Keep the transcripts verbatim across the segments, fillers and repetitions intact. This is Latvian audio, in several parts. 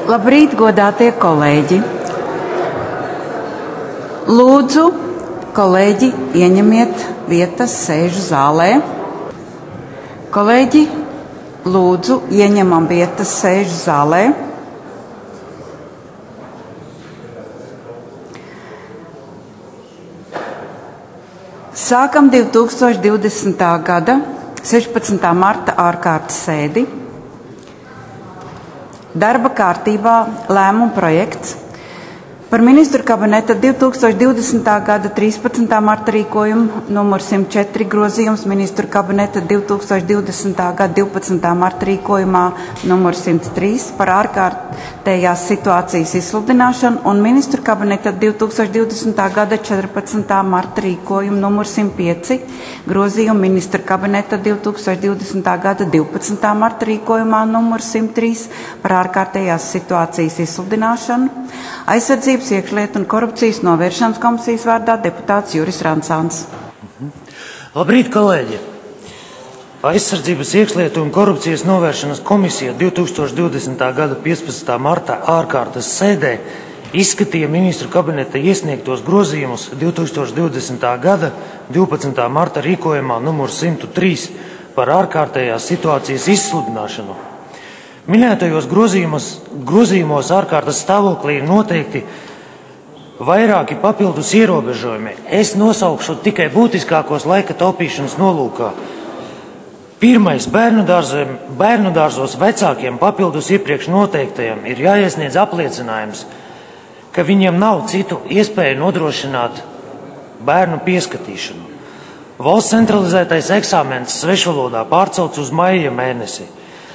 Labrīt, godātie kolēģi! Lūdzu, kolēģi, ieņemiet vietas sēžu zālē. Kolēģi, lūdzu, ieņemam vietas sēžu zālē. Sākam divi tūkstoši divdesmitā gada sešpadsmitā marta ārkārtas sēdi. Darba kārtībā lēmuma projekts par ministru kabineta divi tūkstoši divdesmitā gada trīspadsmitā marta rīkojumu numur simt četri grozījums ministru kabineta divi tūkstoši divdesmitā gada divpadsmitā marta rīkojumā numur simt trīs par ārkārtējās situācijas izsludināšanu un ministru kabineta divi tūkstoši divdesmitā gada četrpadsmitā marta rīkojumu numur simt pieci grozījumu ministru kabineta divi tūkstoši divdesmitā gada divpadsmitā marta rīkojumā numur simt trīs par ārkārtējās situācijas izsludināšanu. Aizsardzības, iekšlietu un korupcijas novēršanas komisijas vārdā deputāts Juris Rancāns. Labrīt, kolēģi! Aizsardzības, iekšlietu un korupcijas novēršanas komisija divi tūkstoši divdesmitā gada piecpadsmitā marta ārkārtas sēdē izskatīja ministru kabineta iesniegtos grozījumus divi tūkstoši divdesmitā gada divpadsmitā marta rīkojumā numur simt trīs par ārkārtējās situācijas izsludināšanu. Minētajos grozījumos, grozījumos ārkārtas stāvoklī ir noteikti vairāki papildus ierobežojumi. Es nosaukšu tikai būtiskākos laika taupīšanas nolūkā. Pirmais, bērnu, dārziem, bērnu dārzos vecākiem papildus iepriekš noteiktajiem ir jāiesniedz apliecinājums, ka viņiem nav citu iespēju nodrošināt bērnu pieskatīšanu. Valsts centralizētais eksāmens svešvalodā pārcelts uz maija mēnesi.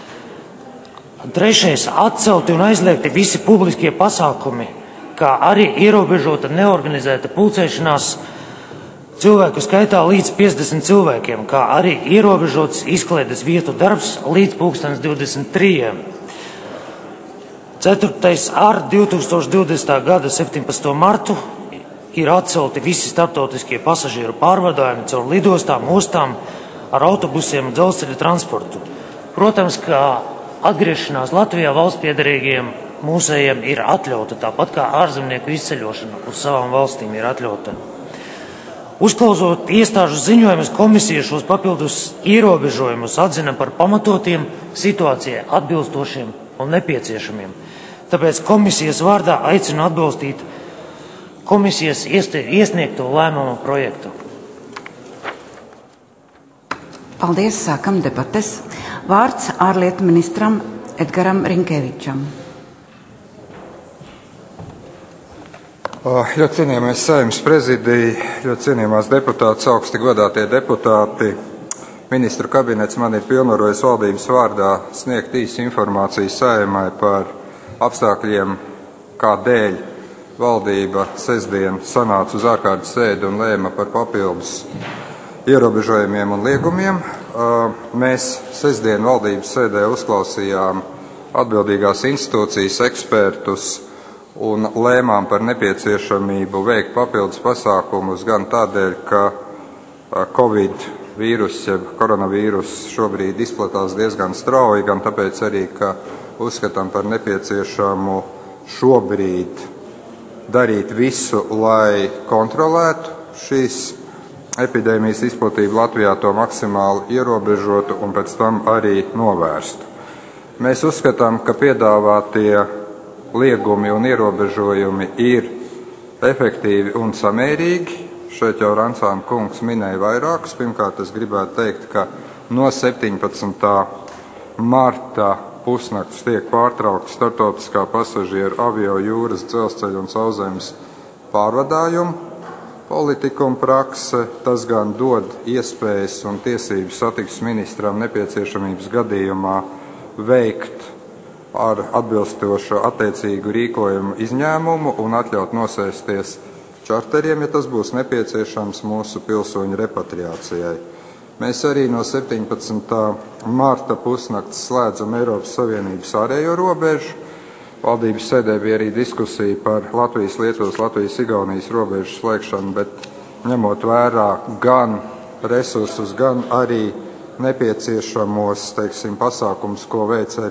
Trešais, atcelti un aizliegti visi publiskie pasākumi, kā arī ierobežota neorganizēta pulcēšanās cilvēku skaitā līdz piecdesmit cilvēkiem, kā arī ierobežots izklaides vietu darbs līdz pulkstens divdesmit trijiem. Ceturtais, ar divi tūkstoši divdesmitā gada septiņpadsmito martu ir atcelti visi starptautiskie pasažieru pārvadājumi caur lidostām, ostām, ar autobusiem un dzelzceļa transportu. Protams, ka atgriešanās Latvijā valstspiederīgiem mūsējiem ir atļauta, tāpat kā ārzemnieku izceļošana uz savām valstīm ir atļauta. Uzklausot iestāžu ziņojumus, komisija šos papildus ierobežojumus atzina par pamatotiem, situācijai atbilstošiem un nepieciešamiem. Tāpēc komisijas vārdā aicinu atbalstīt komisijas iesniegto lēmumu projektu. Paldies, sākam debates. Vārds ārlietu ministram Edgaram Rinkevičam. Ļoti cienījamais Saeimas prezidija, ļoti cienījamās deputātes, augsti godātie deputāti, ministru kabinets man ir pilnvarojis valdības vārdā sniegt īsu informāciju Saeimai par apstākļiem, kādēļ valdība sestdien sanāca uz ārkārtas sēdi un lēma par papildus ierobežojumiem un liegumiem. Mēs sestdien valdības sēdē uzklausījām atbildīgās institūcijas ekspertus un lēmām par nepieciešamību veikt papildus pasākumus gan tādēļ, ka Covid vīrus, jeb koronavīrus šobrīd izplatās diezgan strauji, gan tāpēc arī, ka uzskatām par nepieciešamu šobrīd darīt visu, lai kontrolētu šīs epidēmijas izplatību Latvijā, to maksimāli ierobežotu un pēc tam arī novērstu. Mēs uzskatām, ka piedāvātie liegumi un ierobežojumi ir efektīvi un samērīgi. Šeit jau Rancāna kungs minēja vairākus. Pirmkārt, es gribētu teikt, ka no septiņpadsmitā marta pusnakts tiek pārtraukta starptautiskā pasažieru avio, jūras, dzelzceļa un sauszemes pārvadājumu politika un prakse. Tas gan dod iespējas un tiesības satiksmes ministram nepieciešamības gadījumā veikt ar atbilstošu attiecīgu rīkojumu izņēmumu un atļaut nosēsties čarteriem, ja tas būs nepieciešams mūsu pilsoņu repatriācijai. Mēs arī no septiņpadsmitā marta pusnakts slēdzam Eiropas Savienības ārējo robežu. Valdības sēdē bija arī diskusija par Latvijas, Lietuvas, Latvijas, Igaunijas robežu slēgšanu, bet ņemot vērā gan resursus, gan arī nepieciešamos, teiksim, pasākums, ko veic arī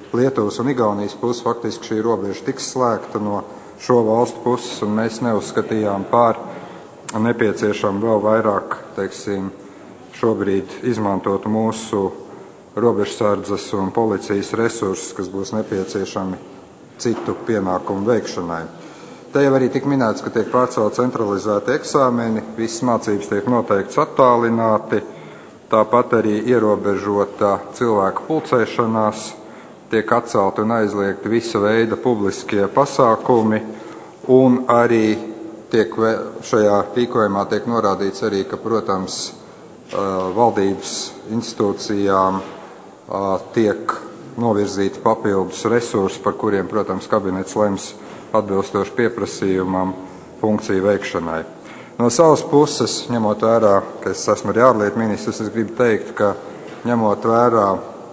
Lietuvas un Igaunijas puses faktiski šī robeža tiks slēgta no šo valstu puses, un mēs neuzskatījām pār nepieciešam vēl vairāk, teiksim, šobrīd izmantot mūsu robežsardzes un policijas resursus, kas būs nepieciešami citu pienākumu veikšanai. Te jau arī tik minēts, ka tiek pārcelt centralizēti eksāmeni, visas mācības tiek noteikts attālināti, tāpat arī ierobežota cilvēku pulcēšanās, tiek atcelti un aizliegti visa veida publiskie pasākumi, un arī tiek, šajā rīkojumā tiek norādīts arī, ka, protams, valdības institūcijām tiek novirzīti papildus resursi, par kuriem, protams, kabinets lems atbilstoši pieprasījumam funkciju veikšanai. No savas puses, ņemot vērā, ka es esmu arī ārlietu ministrs, es gribu teikt, ka ņemot vērā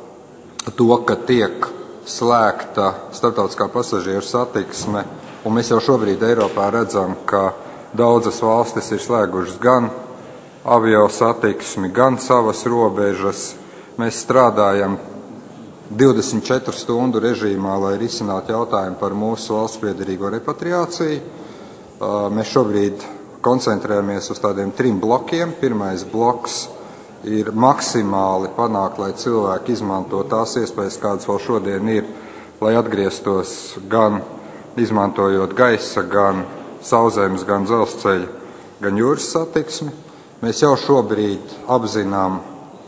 to, ka tiek slēgta starptautiskā pasažieru satiksme, un mēs jau šobrīd Eiropā redzam, ka daudzas valstis ir slēgušas gan avio satiksmi, gan savas robežas. Mēs strādājam divdesmit četru stundu režīmā, lai risinātu jautājumu par mūsu valsts piederīgo repatriāciju. Mēs šobrīd koncentrējamies uz tādiem trim blokiem. Pirmais bloks ir maksimāli panākt, lai cilvēki izmanto tās iespējas, kādas vēl šodien ir, lai atgrieztos gan izmantojot gaisa, gan sauszemes, gan dzelzceļa, gan jūras satiksmi. Mēs jau šobrīd apzinām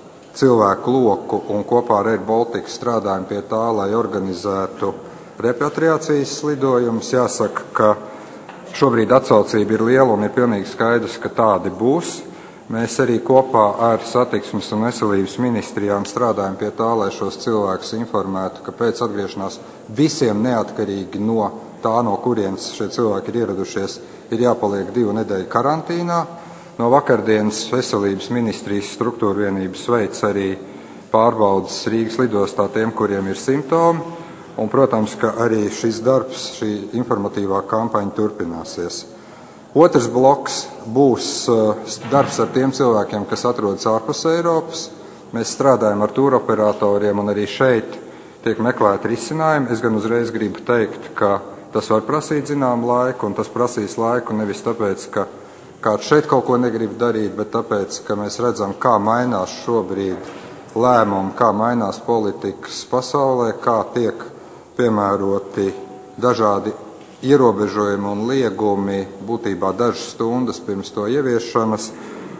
cilvēku loku un kopā ar Air Baltica strādājam pie tā, lai organizētu repatriācijas lidojumus. Jāsaka, ka šobrīd atsaucība ir liela un ir pilnīgi skaidrs, ka tādi būs. Mēs arī kopā ar satiksmes un veselības ministrijām strādājam pie tā, lai šos cilvēkus informētu, ka pēc atgriešanās visiem neatkarīgi no tā, no kurienes šie cilvēki ir ieradušies, ir jāpaliek divu nedēļu karantīnā. No vakardienas veselības ministrijas struktūra vienības veids arī pārbaudas Rīgas lidostā tiem, kuriem ir simptomi. Un, protams, ka arī šis darbs, šī informatīvā kampaņa turpināsies. Otrs bloks būs darbs ar tiem cilvēkiem, kas atrodas ārpus Eiropas. Mēs strādājam ar tūroperatoriem un arī šeit tiek meklēti risinājumi. Es gan uzreiz gribu teikt, ka tas var prasīt zinām laiku, un tas prasīs laiku nevis tāpēc, ka kāds šeit kaut ko negrib darīt, bet tāpēc, ka mēs redzam, kā mainās šobrīd lēmumi, kā mainās politikas pasaulē, kā tiek piemēroti dažādi ierobežojumi un liegumi būtībā dažas stundas pirms to ieviešanas,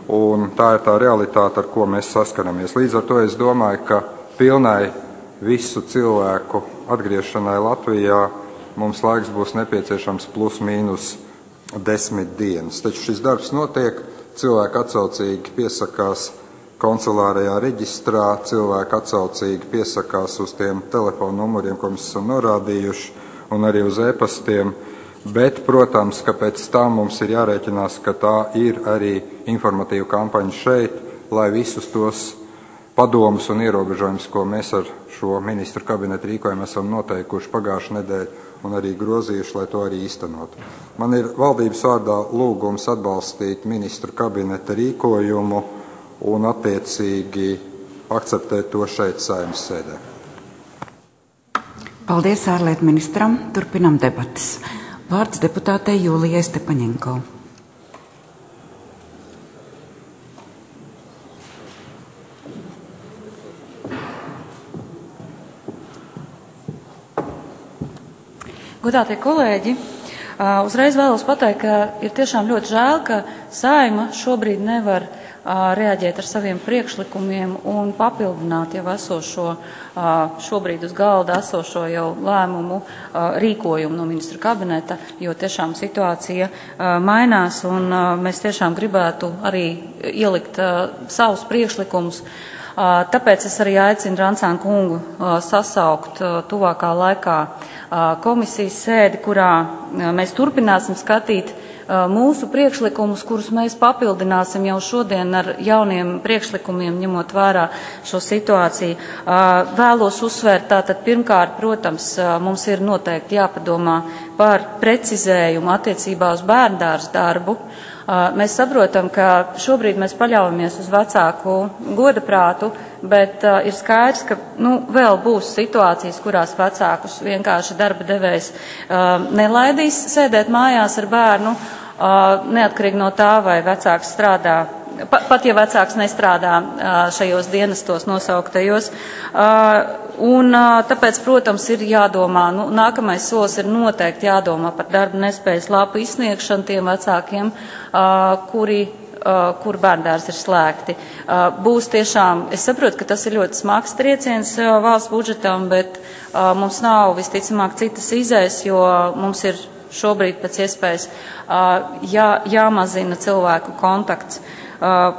un tā ir tā realitāte, ar ko mēs saskaramies. Līdz ar to es domāju, ka pilnai visu cilvēku atgriešanai Latvijā mums laiks būs nepieciešams plus mīnus desmit dienas. Taču šis darbs notiek, cilvēki atsaucīgi piesakās konsulārajā reģistrā, cilvēki atsaucīgi piesakās uz tiem telefonu numuriem, ko mēs esam norādījuši, un arī uz e-pastiem, bet, protams, ka pēc tam mums ir jārēķinās, ka tā ir arī informatīva kampaņa šeit, lai visus tos padomus un ierobežojumus, ko mēs ar šo ministru kabinetu rīkojumu esam noteikuši pagājušajā nedēļā un arī grozījuši, lai to arī īstenotu. Man ir valdības vārdā lūgums atbalstīt ministru kabineta rīkojumu un attiecīgi akceptēt to šeit Saeimas sēdē. Paldies ārlietu ministram. Turpinam debatas. Vārds deputātei Jūlijai Stepaņenko. Godātie kolēģi, uzreiz vēlos pateikt, ka ir tiešām ļoti žēl, ka Saeima šobrīd nevar reaģēt ar saviem priekšlikumiem un papildināt jau esošo, šobrīd uz galda esošo jau lēmumu rīkojumu no ministra kabineta, jo tiešām situācija mainās un mēs tiešām gribētu arī ielikt savus priekšlikumus. Tāpēc es arī aicinu Rancānu kungu sasaukt tuvākā laikā komisijas sēdi, kurā mēs turpināsim skatīt mūsu priekšlikumus, kurus mēs papildināsim jau šodien ar jauniem priekšlikumiem, ņemot vērā šo situāciju. Vēlos uzsvērt tātad pirmkārt, protams, mums ir noteikti jāpadomā par precizējumu attiecībā uz bērndārs darbu. Mēs saprotam, ka šobrīd mēs paļaujamies uz vecāku godaprātu, bet uh, ir skaidrs, ka nu, vēl būs situācijas, kurās vecākus vienkārši darba devējs uh, nelaidīs sēdēt mājās ar bērnu, uh, neatkarīgi no tā, vai vecāks strādā. Pat ja vecāks nestrādā šajos dienestos nosauktajos. Un tāpēc, protams, ir jādomā, nu, nākamais solis ir noteikti jādomā par darba nespējas lapu izsniegšanu tiem vecākiem, kuri, kur bērndārs ir slēgti. Būs tiešām, es saprotu, ka tas ir ļoti smags trieciens valsts budžetam, bet mums nav visticamāk citas izējas, jo mums ir šobrīd pēc iespējas jā, jāmazina cilvēku kontakts. Uh,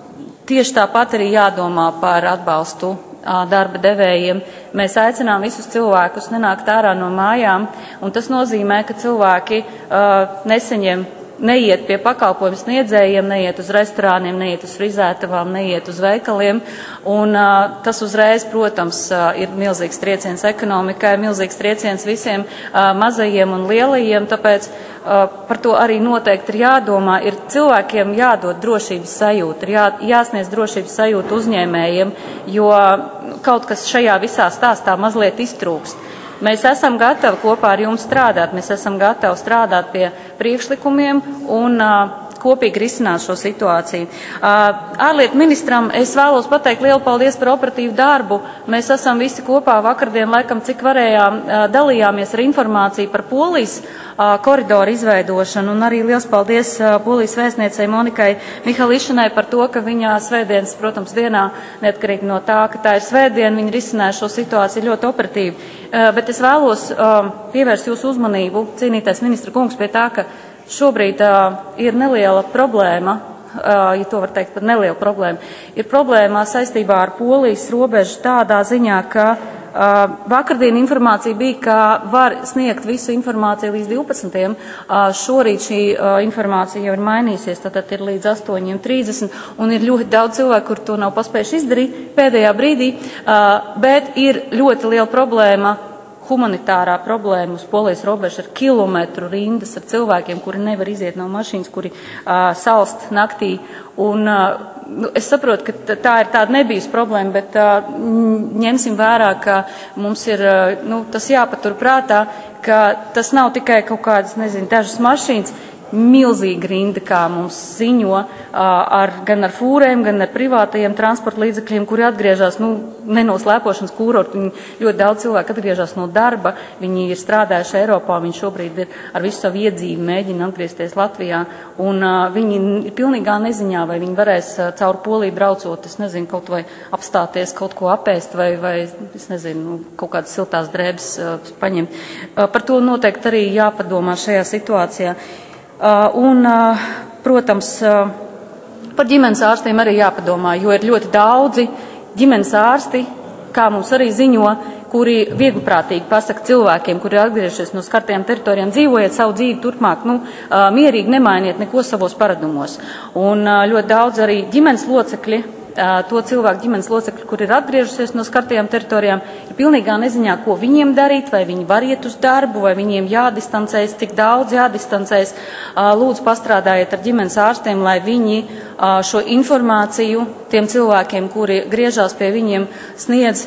tieši tāpat arī jādomā par atbalstu uh, darba devējiem. Mēs aicinām visus cilvēkus nenākt ārā no mājām, un tas nozīmē, ka cilvēki uh, nesaņem, neiet pie pakalpojumu sniedzējiem, neiet uz restorāniem, neiet uz frizētavām, neiet uz veikaliem, un uh, tas uzreiz, protams, uh, ir milzīgs trieciens ekonomikai, milzīgs trieciens visiem uh, mazajiem un lielajiem, tāpēc uh, par to arī noteikti ir jādomā, ir cilvēkiem jādod drošības sajūta, ir jā, jāsniedz drošības sajūta uzņēmējiem, jo kaut kas šajā visā stāstā mazliet iztrūkst. Mēs esam gatavi kopā ar jums strādāt, mēs esam gatavi strādāt pie priekšlikumiem un uh, kopīgi risināt šo situāciju. Uh, ārlietu ministram es vēlos pateikt lielu paldies par operatīvu darbu. Mēs esam visi kopā vakardien, laikam, cik varējām, uh, dalījāmies ar informāciju par Polijas uh, koridoru izveidošanu, un arī liels paldies uh, Polijas vēstniecei Monikai Mihališanai par to, ka viņa svētdienas, protams, dienā, neatkarīgi no tā, ka tā ir svētdiena, viņa risināja šo situāciju ļoti operatīvi. Uh, bet es vēlos uh, pievērst jūsu uzmanību, cienītais ministra kungs, pie tā, ka šobrīd uh, ir neliela problēma, uh, ja to var teikt par nelielu problēmu, ir problēma saistībā ar Polijas robežu tādā ziņā, ka uh, vakardien informācija bija, ka var sniegt visu informāciju līdz divpadsmitiem. Uh, šorīt šī uh, informācija jau ir mainīsies, tātad ir līdz astoņiem trīsdesmit, un ir ļoti daudz cilvēku, kur to nav paspējuši izdarīt pēdējā brīdī, uh, bet ir ļoti liela problēma. Humanitārā problēma uz Polijas robežas ar kilometru rindas ar cilvēkiem, kuri nevar iziet no mašīnas, kuri uh, salst naktī. Un, uh, nu, es saprotu, ka tā ir tāda nebijus problēma, bet uh, ņemsim vērā, ka mums ir uh, nu, tas jāpatur prātā, ka tas nav tikai kaut kādas, nezinu, dažas mašīnas, milzīga rinda, kā mums ziņo, ar, gan ar fūrēm, gan ar privātajiem transporta līdzekļiem, kuri atgriežas, nu, ne no slēpošanas kūrortu, viņi ļoti daudz cilvēku atgriežas no darba, viņi ir strādājuši Eiropā, viņi šobrīd ir ar visu savu iedzīvi mēģina atgriezties Latvijā, un uh, viņi ir pilnīgā neziņā, vai viņi varēs uh, caur Poliju braucot, es nezinu, kaut vai apstāties, kaut ko apēst, vai, vai es nezinu, kaut kādas siltās drēbes uh, paņemt. Uh, par to noteikti arī jāpadomā šajā situācijā. Uh, un, uh, protams, uh, par ģimenes ārstiem arī jāpadomā, jo ir ļoti daudzi ģimenes ārsti, kā mums arī ziņo, kuri viegliprātīgi pasaka cilvēkiem, kuri ir atgriežies no skartajām teritorijām, dzīvojiet savu dzīvi turpmāk, nu, uh, mierīgi nemainiet neko savos paradumos. Un uh, ļoti daudz arī ģimenes locekļi, to cilvēku ģimenes locekļu, kur ir atgriežusies no skartajām teritorijām, ir pilnīgā neziņā, ko viņiem darīt, vai viņi var iet uz darbu, vai viņiem jādistancējas, cik daudz jādistancējas. Lūdzu, pastrādājiet ar ģimenes ārstiem, lai viņi šo informāciju tiem cilvēkiem, kuri griežās pie viņiem, sniedz,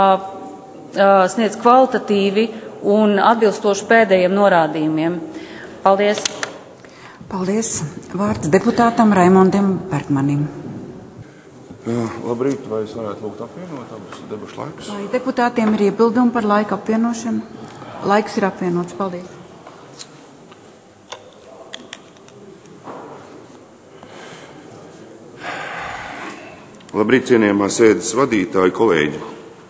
sniedz kvalitatīvi un atbilstoši pēdējiem norādījumiem. Paldies! Paldies! Vārds deputātam Raimondam Bergmanim. Jā, labrīt, vai es varētu lūgt apvienot abus debašu laikus? Vai deputātiem ir iebildumi par laika apvienošanu? Laiks ir apvienots. Paldies. Labrīt, cienījamā sēdes vadītāji, kolēģi.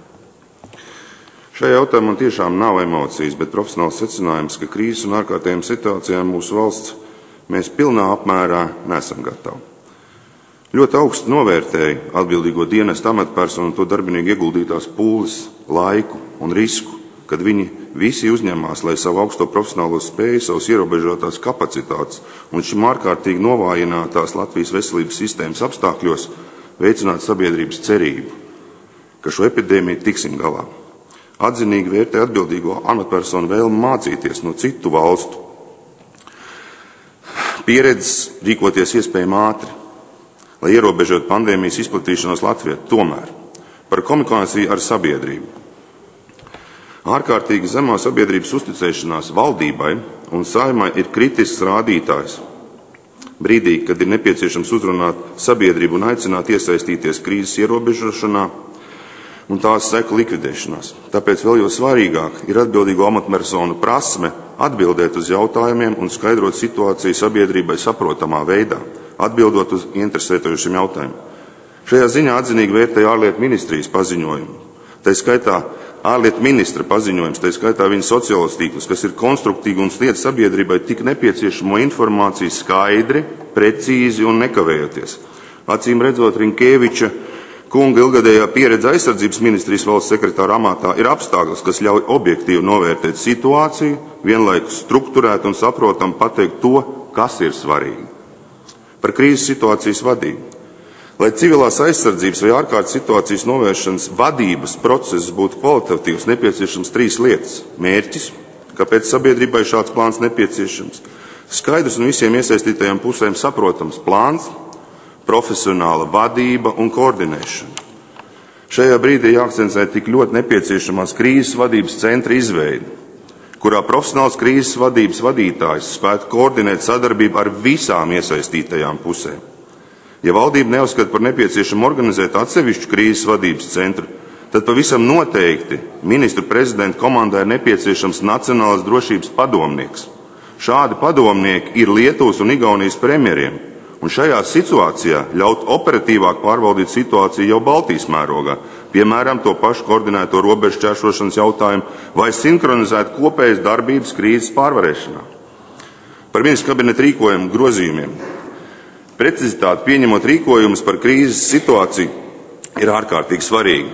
Šajā jautājumā man tiešām nav emocijas, bet profesionāls secinājums, ka krīzes un ārkārtējām situācijām mūsu valsts mēs pilnā apmērā nesam gatavi. Ļoti augstu novērtēju atbildīgo dienestu amatpersonu un to darbinieku ieguldītās pūles, laiku un risku, kad viņi visi uzņemās, lai savu augsto profesionālo spēju, savus ierobežotās kapacitātes un šim ārkārtīgi novājinātās Latvijas veselības sistēmas apstākļos veicināt sabiedrības cerību, ka šo epidēmiju tiksim galā. Atzinīgi vērtē atbildīgo amatpersonu vēlmi mācīties no citu valstu pieredzes rīkoties iespējami ātri, lai ierobežotu pandēmijas izplatīšanos Latvijā. Tomēr par komunikāciju ar sabiedrību. Ārkārtīgi zemā sabiedrības uzticēšanās valdībai un Saeimai ir kritisks rādītājs. Brīdī, kad ir nepieciešams uzrunāt sabiedrību un aicināt iesaistīties krīzes ierobežošanā un tās seku likvidēšanās. Tāpēc vēl jau svarīgāk ir atbildīgo amatpersonu prasme atbildēt uz jautājumiem un skaidrot situāciju sabiedrībai saprotamā veidā, atbildot uz interesētojušiem jautājumiem. Šajā ziņā atzinīgi vērtēja ārlietu ministrijas paziņojumu. Tā skaitā ārlietu ministra paziņojums, tā skaitā viņa sociālos tīklus, kas ir konstruktīvi un sniedz sabiedrībai tik nepieciešamo informāciju skaidri, precīzi un nekavējoties. Acīm redzot, Rinkēviča kunga ilgadējā pieredze aizsardzības ministrijas valsts sekretāra amatā ir apstākļus, kas ļauj objektīvi novērtēt situāciju, vienlaikus strukturēt un saprotam pateikt to, kas ir svarīgi. Par krīzes situācijas vadību. Lai civilās aizsardzības vai ārkārtas situācijas novēršanas vadības process būtu kvalitatīvs, nepieciešams trīs lietas. Mērķis, kāpēc sabiedrībai šāds plāns nepieciešams. Skaidrs un visiem iesaistītajām pusēm saprotams plāns, profesionāla vadība un koordinēšana. Šajā brīdī jāakcentē tik ļoti nepieciešamās krīzes vadības centra izveidi, kurā profesionāls krīzes vadības vadītājs spētu koordinēt sadarbību ar visām iesaistītajām pusēm. Ja valdība neuzskata par nepieciešamu organizēt atsevišķu krīzes vadības centru, tad pavisam noteikti ministru prezidenta komandā ir nepieciešams nacionālās drošības padomnieks. Šādi padomnieki ir Lietuvas un Igaunijas premjeriem, un šajā situācijā ļaut operatīvāk pārvaldīt situāciju jau Baltijas mērogā, piemēram, to pašu koordinēto robežu šķērsošanas jautājumu vai sinhronizēt kopējas darbības krīzes pārvarēšanā. Par ministru kabineta rīkojumu grozījumiem. Precizitāti pieņemot rīkojumus par krīzes situāciju ir ārkārtīgi svarīgi,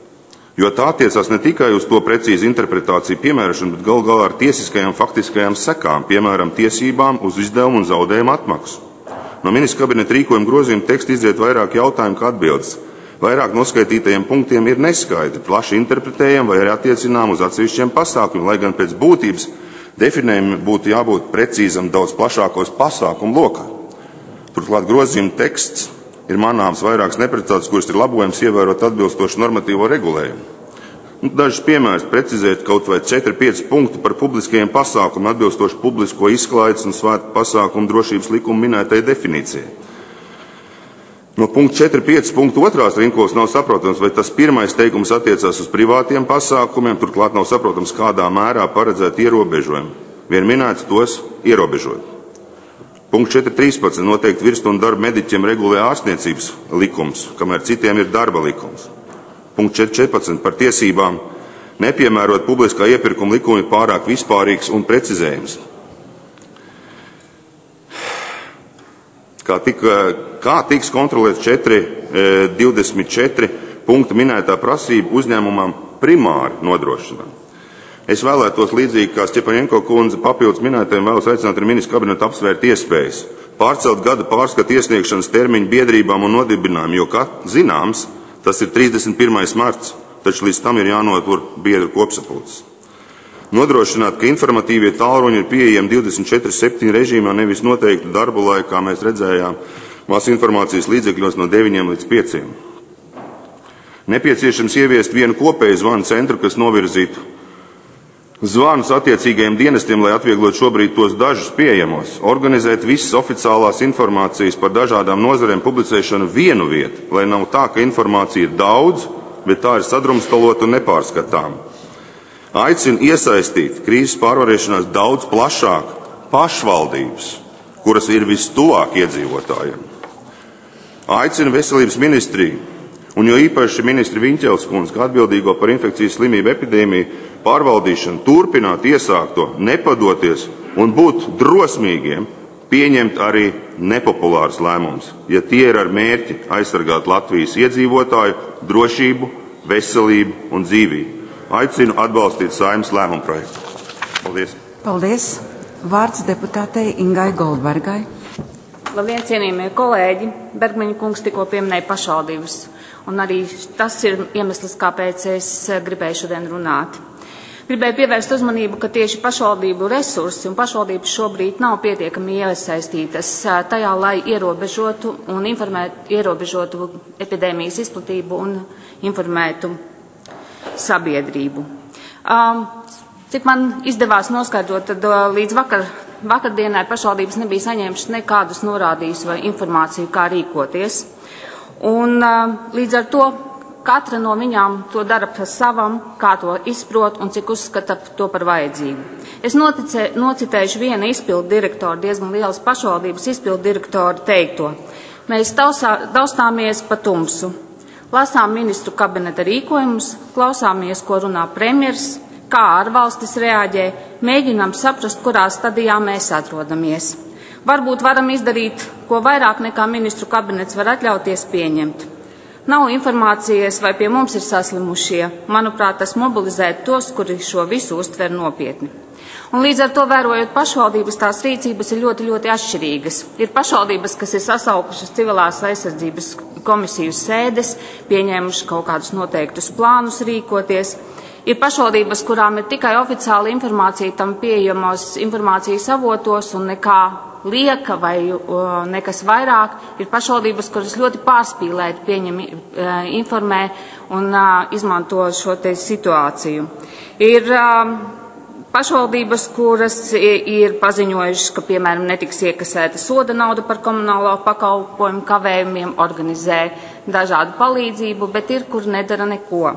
jo tā attiecās ne tikai uz to precīzu interpretāciju piemērošanu, bet galu galā ar tiesiskajām faktiskajām sekām, piemēram, tiesībām uz izdevumu un zaudējumu atmaksu. No ministra kabineta rīkojuma grozījuma teksta izriet vairāk jautājumu kā atbildes. Vairāk noskaitītajiem punktiem ir neskaidri, plaši interpretējami vai arī attiecinām uz atsevišķiem pasākumiem, lai gan pēc būtības definējumi būtu jābūt precīzam daudz plašākos pasākumu lokā. Turklāt grozījuma teksts ir manāms vairākas neprecizitātes, kuras ir labojams ievērot atbilstošu normatīvo regulējumu. Dažus piemērus precizēt kaut vai četri pieci punkti par publiskajiem pasākumiem atbilstoši publisko izklaides un svētku pasākumu drošības likuma minētai definīcijai. No punkta četri pieci punktu otrās rinkolas nav saprotams, vai tas pirmais teikums attiecās uz privātiem pasākumiem, turklāt nav saprotams, kādā mērā paredzēt ierobežojumi. Vien minēts tos ierobežot. Punkts četri trīspadsmit noteikti virstundu darba mediķiem regulē ārstniecības likums, kamēr citiem ir darba likums. Punkts četri četrpadsmit par tiesībām nepiemērot publiskā iepirkuma likumi pārāk vispārīgs un precizējums. Kā, tika, kā tiks kontrolēts četri divdesmit četri punktu minētā prasība uzņēmumam primāri nodrošināt. Es vēlētos līdzīgi kā Stjepaņenko kundze papildus minētajiem vēlos aicināt ar ministru kabinetu apsvērt iespējas, pārcelt gada pārskatu iesniegšanas termiņu biedrībām un nodibinājumiem, jo, kā zināms, tas ir trīsdesmit pirmais marts, taču līdz tam ir jānotur biedru kopsapulces. Nodrošināt, ka informatīvie tālruņi ir pieejami divdesmit četri septiņi režīmā, nevis noteiktu darbu laikā, kā mēs redzējām masu informācijas līdzekļos no deviņiem līdz pieciem. Nepieciešams ieviest vienu kopēju zvanu centru, kas novirzītu zvanus attiecīgajiem dienestiem, lai atvieglot šobrīd tos dažus pieejamos, organizēt visas oficiālās informācijas par dažādām nozarēm publicēšanu vienu vietu, lai nav tā, ka informācija ir daudz, bet tā ir sadrumstalota un nepārskatām. Aicinu iesaistīt krīzes pārvarēšanās daudz plašāk pašvaldības, kuras ir vistuvāk iedzīvotājiem. Aicinu veselības ministriju, un jo īpaši ministri Viņķels kundze, kā atbildīgo par infekcijas slimību epidēmiju pārvaldīšanu, turpināt iesākto, nepadoties un būt drosmīgiem, pieņemt arī nepopulārus lēmumus, ja tie ir ar mērķi aizsargāt Latvijas iedzīvotāju drošību, veselību un dzīvību. Aicinu atbalstīt Saeimas lēmumu projektu. Paldies! Paldies! Vārds deputātei Ingai Goldbergai. Labdien, cienījamie kolēģi! Bergmaņa kungs tikko pieminēja pašvaldības, un arī tas ir iemesls, kāpēc es gribēju šodien runāt. Gribēju pievērst uzmanību, ka tieši pašvaldību resursi un pašvaldības šobrīd nav pietiekami iesaistītas tajā, lai ierobežotu un informētu, ierobežotu epidēmijas izplatību un informētu sabiedrību. Um, cik man izdevās noskaidrot, tad uh, līdz vakar, vakardienai pašvaldības nebija saņēmušas nekādus norādījumus vai informāciju, kā rīkoties. Un uh, līdz ar to katra no viņām to dara par savam, kā to izprot un cik uzskata to par vajadzīgu. Es noticē, nocitēšu vienu izpildu direktoru, diezgan lielas pašvaldības izpildu direktoru teikto. Mēs tausā, taustāmies pa tumsu, lasām ministru kabineta rīkojumus, klausāmies, ko runā premjers, kā ārvalstis reaģē, mēģinām saprast, kurā stadijā mēs atrodamies. Varbūt varam izdarīt, ko vairāk nekā ministru kabinets var atļauties pieņemt. Nav informācijas, vai pie mums ir saslimušie. Manuprāt, tas mobilizē tos, kuri šo visu uztver nopietni. Un līdz ar to vērojot pašvaldības, tās rīcības ir ļoti, ļoti atšķirīgas. Ir pašvaldības, kas ir sasaukušas civilās aizsardzības komisiju sēdes, pieņēmuši kaut kādus noteiktus plānus rīkoties. Ir pašvaldības, kurām ir tikai oficiāla informācija tam pieejamos informācijas avotos un nekā lieka vai uh, nekas vairāk. Ir pašvaldības, kuras ļoti pārspīlēti pieņem, uh, informē un uh, izmanto šo te situāciju. Ir uh, pašvaldības, kuras ir paziņojušas, ka, piemēram, netiks iekasēta soda nauda par komunālo pakalpojumu kavējumiem, organizē dažādu palīdzību, bet ir, kur nedara neko.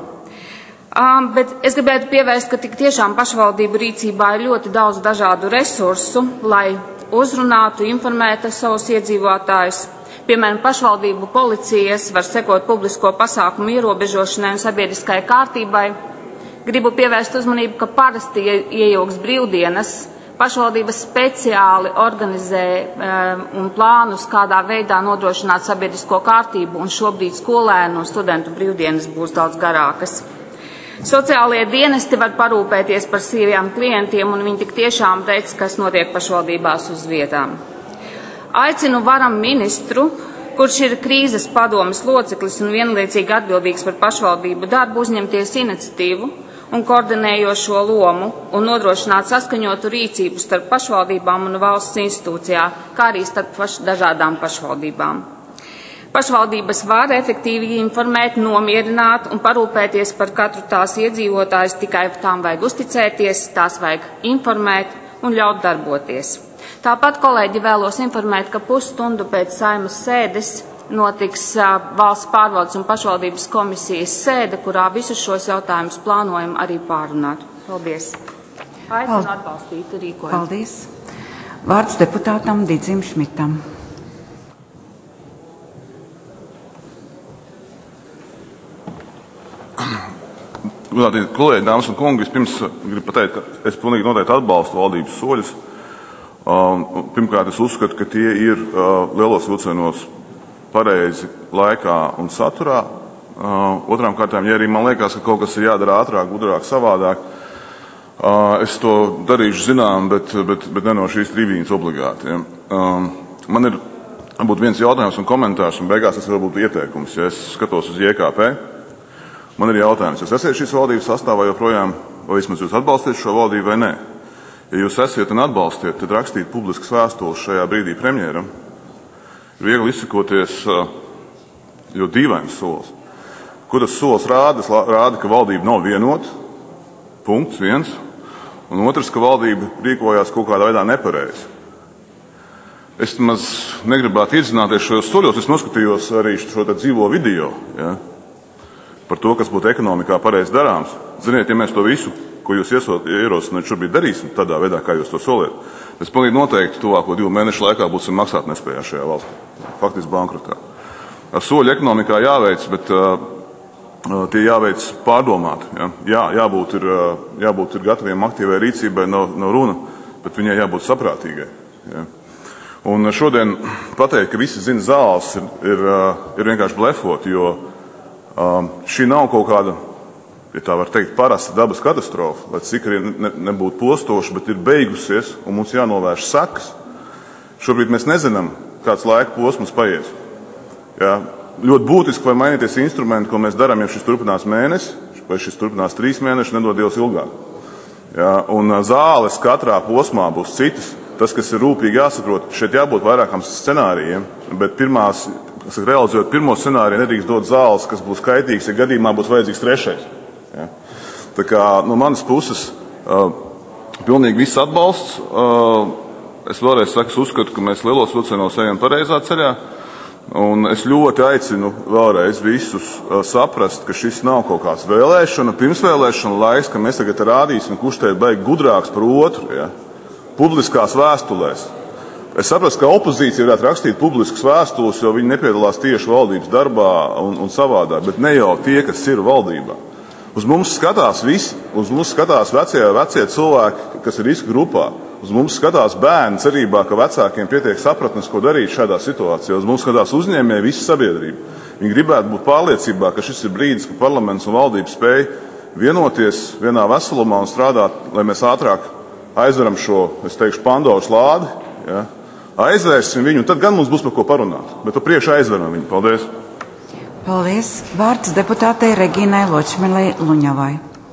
Um, bet es gribētu pievērst, ka tik tiešām pašvaldību rīcībā ir ļoti daudz dažādu resursu, lai uzrunātu, informētu savus iedzīvotājus. Piemēram, pašvaldību policijas var sekot publisko pasākumu ierobežošanai un sabiedriskai kārtībai. Gribu pievērst uzmanību, ka parasti ieilgs brīvdienas pašvaldības speciāli organizē um, un plānus, kādā veidā nodrošināt sabiedrisko kārtību, un šobrīd skolēnu un studentu brīvdienas būs daudz garākas. Sociālie dienesti var parūpēties par sīviem klientiem, un viņi tik tiešām redz, kas notiek pašvaldībās uz vietām. Aicinu varam ministru, kurš ir krīzes padomes loceklis un vienlaicīgi atbildīgs par pašvaldību darbu, uzņemties iniciatīvu un koordinējošo lomu un nodrošināt saskaņotu rīcību starp pašvaldībām un valsts institūcijā, kā arī starp paš, dažādām pašvaldībām. Pašvaldības var efektīvi informēt, nomierināt un parūpēties par katru tās iedzīvotājus, tikai tām vajag uzticēties, tās vajag informēt un ļaut darboties. Tāpat, kolēģi, vēlos informēt, ka pusstundu pēc Saeimas sēdes notiks valsts pārvaldes un pašvaldības komisijas sēde, kurā visus šos jautājumus plānojam arī pārunāt. Paldies. Aicinu atbalstīt rīkojumu. Paldies. Vārds deputātam Didzim Šmitam. Godātie kolēģi, dāmas un kungi, vispirms gribu pateikt, ka es pilnīgi noteikti atbalstu valdības soļus. Pirmkārt, es uzskatu, ka tie ir lielos vilcienos pareizi laikā un saturā. Otrām kārtām, ja arī man liekas, ka kaut kas ir jādara ātrāk, gudrāk, savādāk, es to darīšu zinām, bet, bet, bet ne no šīs trīvīņas obligāti. Ja. Man ir varbūt viens jautājums un komentārs, un beigās tas varbūt ieteikums, ja es skatos uz J K P. Man ir jautājums, jūs esat šīs valdības sastāvā joprojām, vai vismaz jūs atbalstiet šo valdību vai nē? Ja jūs esat un atbalstiet, tad rakstīt publiskas vēstules šajā brīdī premjeram ir viegli izsakoties ļoti dīvains solis. Ko tas solis rāda? Rāda, ka valdība nav vienota, punkts viens, un otrs, ka valdība rīkojās kaut kādā veidā nepareizi. Es maz negribētu iedzināties šajos soļos, es noskatījos arī šo tā dzīvo video, ja? Par to, kas būtu ekonomikā pareizi darāms. Ziniet, ja mēs to visu, ko jūs ierosināt šobrīd darīsim, tādā veidā, kā jūs to soliet, mēs pilnīgi noteikti tuvāko divu mēnešu laikā būsim maksāt nespējā šajā valstī. Faktiski bankrotā. Soļi ekonomikā jāveic, bet uh, tie jāveic pārdomāti. Ja? Jā, jābūt ir, uh, jābūt ir gataviem aktīvai rīcībai no, no runa, bet viņai jābūt saprātīgai. Ja? Un šodien pateikt, ka visi zina zāles, ir, ir, uh, ir vienkārši blefot, jo Um, šī nav kaut kāda, ja tā var teikt, parasta dabas katastrofa, lai cik arī ne, nebūtu postoša, bet ir beigusies un mums jānovērš sekas. Šobrīd mēs nezinām, kāds laika posms paies. Jā, ļoti būtiski var mainīties instrumenti, ko mēs darām, ja šis turpinās mēnesi, vai šis turpinās trīs mēnešus, nedod Dievs ilgāk. Ja, un zāles katrā posmā būs citas. Tas, kas ir rūpīgi jāsaprot, šeit jābūt vairākam scenārijiem, bet pirmās, kas realizējot pirmo scenāriju, nedrīkst dot zāles, kas būs kaitīgs, ja gadījumā būs vajadzīgs trešais. Ja. Tā kā no manas puses uh, pilnīgi viss atbalsts. Uh, es vēlreiz saku, es uzskatu, ka mēs lielos vilcienos ejam pareizā ceļā. Un es ļoti aicinu vēlreiz visus uh, saprast, ka šis nav kaut kāds vēlēšana, pirmsvēlēšana laiks, ka mēs tagad rādīsim, kurš te ir baigi gudrāks par otru. Ja. Publiskās vēstulēs. Es saprotu, ka opozīcija varētu rakstīt publiskas vēstules, jo viņi nepiedalās tieši valdības darbā un, un savādāk, bet ne jau tie, kas ir valdībā. Uz mums skatās visi, uz mums skatās vecie, vecie cilvēki, kas ir riska grupā. Uz mums skatās bērni cerībā, ka vecākiem pietiek sapratnes, ko darīt šādā situācijā. Uz mums skatās uzņēmēji, visa sabiedrība. Viņi gribētu būt pārliecībā, ka šis ir brīdis, ka parlaments un valdība spēj vienoties vienā veselumā un strādāt, lai mēs ātrāk aizveram šo, es teikšu, Pandoras lādi, ja? Aizvērsim viņu, un tad gan mums būs par ko parunāt. Bet pa priekšu aizveram viņu. Paldies! Paldies! Vārds deputātei Regīnai Ločmelei Luņavai.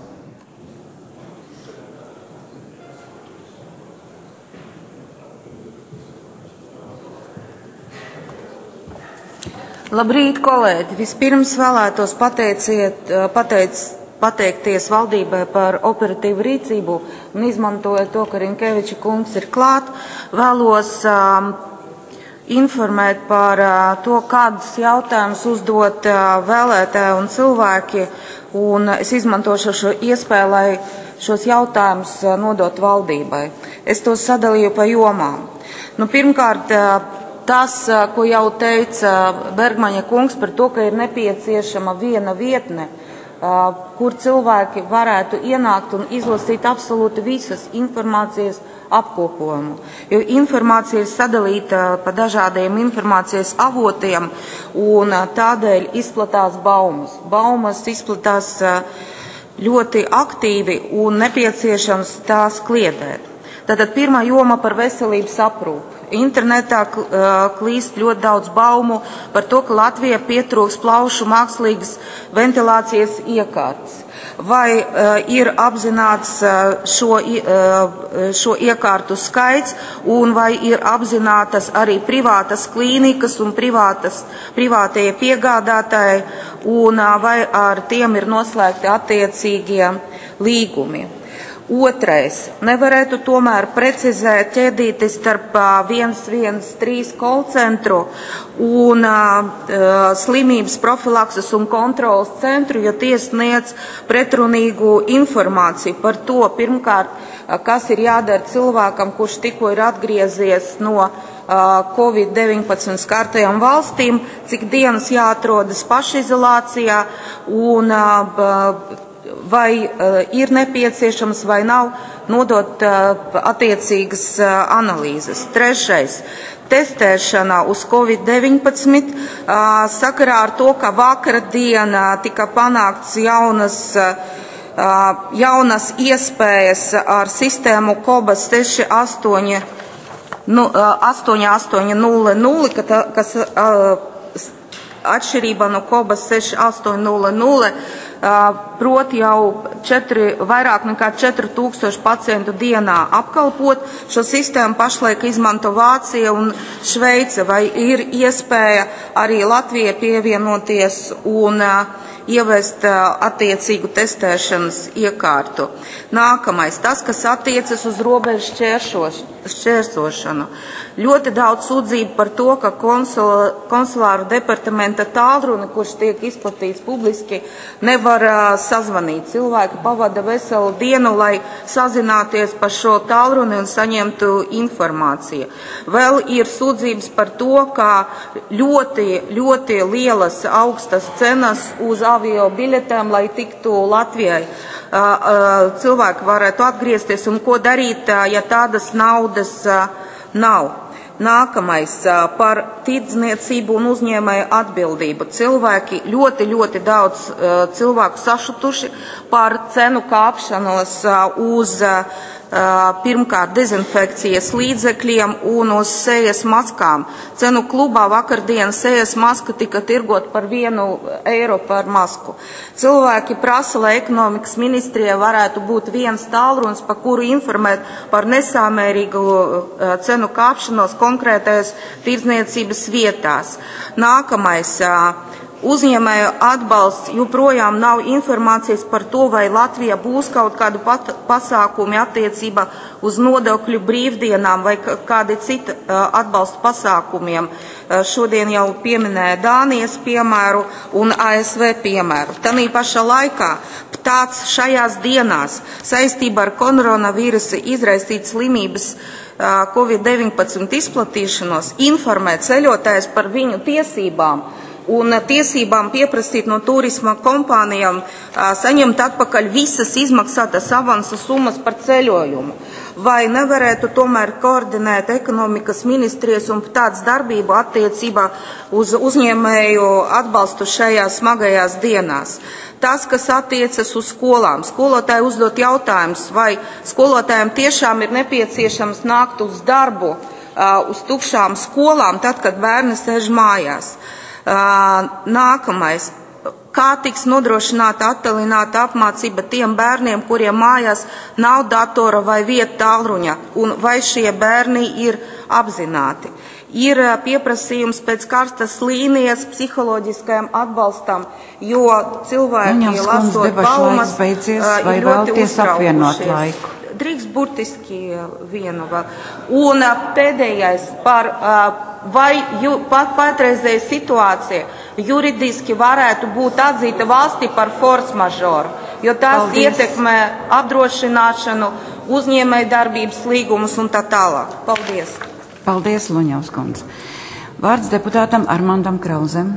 Labrīt, kolēģi! Vispirms vēlētos pateiciet, pateic, pateikties valdībai par operatīvu rīcību un izmantojot to, ka Rinkeviča kungs ir klāt, vēlos um, informēt par uh, to, kādus jautājumus uzdot uh, vēlētāji un cilvēki, un es izmantošu šo iespēju, lai šos jautājumus uh, nodot valdībai. Es tos sadalīju pa jomām. Nu, pirmkārt, uh, tas, uh, ko jau teica Bergmaņa kungs par to, ka ir nepieciešama viena vietne, kur cilvēki varētu ienākt un izlasīt absolūti visas informācijas apkopojumu. Jo informācija ir sadalīta pa dažādiem informācijas avotiem un tādēļ izplatās baumas. Baumas izplatās ļoti aktīvi un nepieciešams tās kliedēt. Tātad pirmā joma par veselības aprūpi. Internetā klīst ļoti daudz baumu par to, ka Latvijā pietrūks plaušu mākslīgas ventilācijas iekārtas. Vai uh, ir apzināts uh, šo, uh, šo iekārtu skaits un vai ir apzinātas arī privātas klīnikas un privātas, privātie piegādātāji un uh, vai ar tiem ir noslēgti attiecīgie līgumi. Otrais. Nevarētu tomēr precizēt ķēdīti starp viens viens trīs call centru un uh, slimības profilakses un kontrolas centru, jo tie sniedz pretrunīgu informāciju par to, pirmkārt, kas ir jādara cilvēkam, kurš tikko ir atgriezies no uh, covid deviņpadsmit skartajām valstīm, cik dienas jāatrodas pašizolācijā un uh, vai uh, ir nepieciešams vai nav nodot uh, attiecīgas uh, analīzes. Trešais. Testēšana uz covid deviņpadsmit uh, sakarā ar to, ka vakardien uh, tika panākts jaunas, uh, jaunas iespējas ar sistēmu koba seši astoņi astoņi nulle nulle, kas uh, atšķirībā no koba seši astoņi nulle nulle, proti jau četri, vairāk nekā četri tūkstoši pacientu dienā apkalpot. Šo sistēmu pašlaik izmanto Vācija un Šveice. Vai ir iespēja arī Latvijai pievienoties un ievest attiecīgu testēšanas iekārtu? Nākamais, tas, kas attiecas uz robežu šķērsošanu. Ļoti daudz sūdzību par to, ka konsul, konsulāru departamenta tālruni, kurš tiek izplatīts publiski, nevar uh, sazvanīt. Cilvēki pavada veselu dienu, lai sazināties par šo tālruni un saņemtu informāciju. Vēl ir sūdzības par to, ka ļoti, ļoti lielas augstas cenas uz avio biļetēm, lai tiktu Latvijai. Uh, uh, cilvēki varētu atgriezties un ko darīt, uh, ja tādas naudas uh, nav. Nākamais par tirdzniecību un uzņēmēju atbildību. Cilvēki ļoti, ļoti daudz uh, cilvēku sašutuši par cenu kāpšanos uh, uz uh, pirmkārt dezinfekcijas līdzekļiem un uz sejas maskām. Cenu klubā vakardien sejas maska tika tirgot par vienu eiro par masku. Cilvēki prasa, lai ekonomikas ministrijai varētu būt viens tālrunis, pa kuru informēt par nesamērīgu cenu kāpšanos konkrētajās tirdzniecības vietās. Nākamais. Uzņēmēju atbalsts joprojām nav informācijas par to, vai Latvijā būs kaut kādu pat, pasākumi attiecībā uz nodokļu brīvdienām vai kādi citi atbalsta pasākumiem. Šodien jau pieminēja Dānijas piemēru un A S V piemēru. Tanī pašā laikā tāds šajās dienās saistībā ar koronavīrusa izraisītas slimības covid deviņpadsmit izplatīšanos informē ceļotājus par viņu tiesībām un tiesībām pieprasīt no turisma kompānijām saņemt atpakaļ visas izmaksātas avansa summas par ceļojumu. Vai nevarētu tomēr koordinēt ekonomikas ministrijas un tāds darbību attiecībā uz uzņēmēju atbalstu šajās smagajās dienās? Tas, kas attiecas uz skolām. Skolotāji uzdot jautājums, vai skolotājiem tiešām ir nepieciešams nākt uz darbu, uz tukšām skolām, tad, kad bērni sēž mājās. Nākamais. Kā tiks nodrošināta attālināta apmācība tiem bērniem, kuriem mājās nav datora vai vieta tālruņa, un vai šie bērni ir apzināti? Ir pieprasījums pēc karstas līnijas psiholoģiskajam atbalstam, jo cilvēki lasot baumas ir ļoti uztraukušies. Drīkst burtiski vienu vēl. Un pēdējais par vai ju, pat patreizēja situācija juridiski varētu būt atzīta valstī par force majeure, jo tās Paldies. Ietekmē apdrošināšanu, uzņēmēju darbības līgumus un tā tālāk. Paldies. Paldies, Luņavs kundze. Vārds deputātam Armandam Krauzem.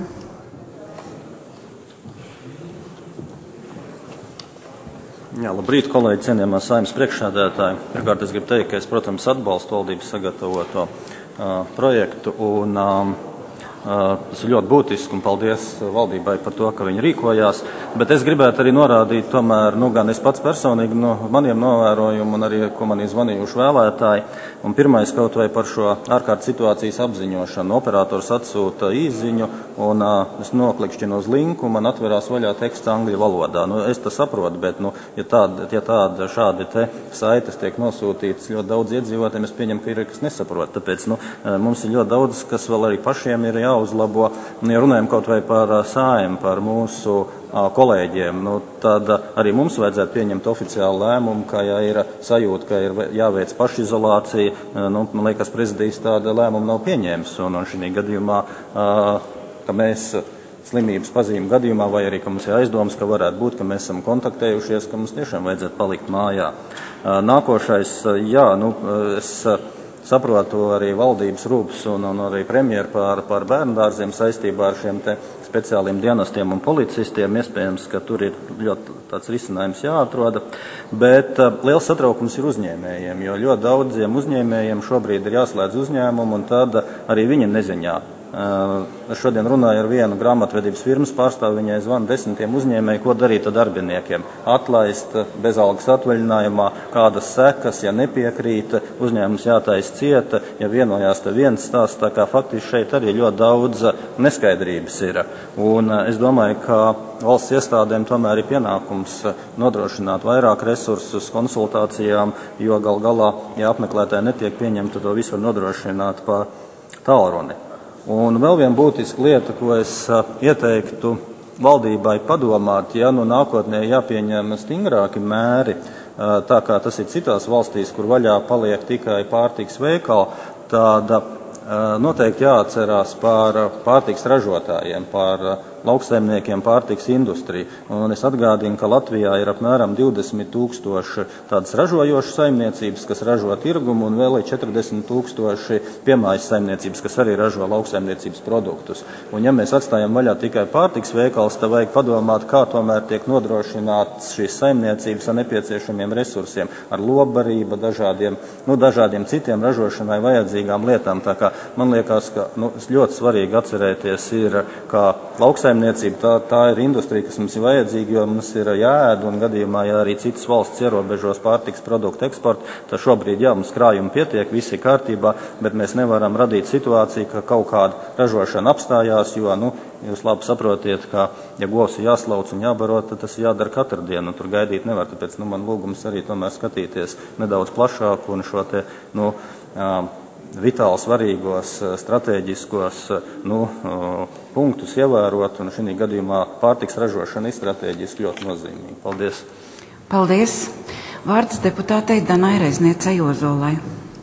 Jā, labrīt, kolēģi, cienījamā Saeimas priekšsēdētāji. Pirmkārt, es gribu teikt, ka es, protams, atbalstu valdības sagatavoto uh, projektu un um, uh, tas ir ļoti būtiski un paldies valdībai par to, ka viņi rīkojās. Bet es gribētu arī norādīt, tomēr, nu, gan es pats personīgi no maniem novērojumiem un arī, ko man ir zvanījuši vēlētāji. Un pirmais kaut vai par šo ārkārtas situācijas apziņošanu. Operators atsūta īziņu un uh, es noklikšķinu uz linku, man atverās vaļā teksts angļu valodā. Nu, es tas saprotu, bet, nu, ja tāda, ja tāda šādi te saites tiek nosūtītas ļoti daudz iedzīvotājiem, es pieņemu, ka ir, kas nesaprot. Tāpēc, nu, mums ir ļoti daudz, kas vēl arī pašiem ir jāuzlabo. Un, ja runājam kaut vai par Saeimu, par mūsu kolēģiem, nu, tad arī mums vajadzētu pieņemt oficiālu lēmumu, ka, ja ir sajūta, ka ir jāveic pašizolācija, nu, man liekas, prezidijs tāda lēmuma nav pieņēmis, un, un šī gadījumā, ka mēs slimības pazīmu gadījumā, vai arī, ka mums ir aizdomas, ka varētu būt, ka mēs esam kontaktējušies, ka mums tiešām vajadzētu palikt mājā. Nākošais, jā, nu, es saprotu arī valdības rūpes un, un arī premjeru par, par bērndārziem saistībā ar šiem te speciāliem dienestiem un policistiem. Iespējams, ka tur ir ļoti tāds risinājums jāatroda, bet uh, liels satraukums ir uzņēmējiem, jo ļoti daudziem uzņēmējiem šobrīd ir jāslēdz uzņēmumu un tad arī viņi neziņā. Uh, es šodien runāju ar vienu grāmatvedības firmas pārstāvu, viņai zvana desmitiem uzņēmēju, ko darīt ar darbiniekiem. Atlaist bezalgas atvaļinājumā, kādas sekas, ja nepiekrīt, uzņēmums jātais cieta, ja vienojās, tad viens stāsts, tā kā faktiski šeit arī ļoti daudz neskaidrības ir. Un uh, es domāju, ka valsts iestādēm tomēr ir pienākums nodrošināt vairāk resursus konsultācijām, jo gal galā, ja apmeklētāji netiek pieņemti, to visu var nodrošināt pa tālruni. Un vēl viena būtiska lieta, ko es ieteiktu valdībai padomāt, ja nu nākotnē jāpieņem stingrāki mēri, tā kā tas ir citās valstīs, kur vaļā paliek tikai pārtiks veikali, tāda noteikti jāatcerās par pārtiks ražotājiem, par lauksaimniekiem, pārtiks industriju. Un es atgādinu, ka Latvijā ir apmēram divdesmit tūkstoši tādas ražojošas saimniecības, kas ražo tirgumu, un vēl ir četrdesmit tūkstoši piemājas saimniecības, kas arī ražo lauksaimniecības produktus. Un ja mēs atstājam vaļā tikai pārtiks veikals, tad vajag padomāt, kā tomēr tiek nodrošināts šīs saimniecības ar nepieciešamiem resursiem, ar lobarību, dažādiem, nu, dažādiem citiem ražošanai vajadzīgām lietām. Tā kā man liekas, ka nu, ļoti svarīgi atcerēties ir, ka lauksaimniecības saimniecība, tā, tā ir industrija, kas mums ir vajadzīga, jo mums ir jāēd, un gadījumā, ja arī citas valsts ierobežos pārtikas produktu eksportu, tad šobrīd, jā, mums krājumi pietiek, viss ir kārtībā, bet mēs nevaram radīt situāciju, ka kaut kāda ražošana apstājās, jo, nu, jūs labi saprotiet, ka, ja govs ir jāslauc un jābaro, tad tas ir jādara katru dienu, un tur gaidīt nevar, tāpēc, nu, man lūgums arī tomēr skatīties nedaudz plašāk un šo te, nu, vitāli svarīgos, strateģiskos, nu, punktus ievērot, un šī gadījumā pārtiks ražošana ir strateģiski ļoti nozīmīga. Paldies! Paldies! Vārds deputātei Danai Rezniecei Ozolai.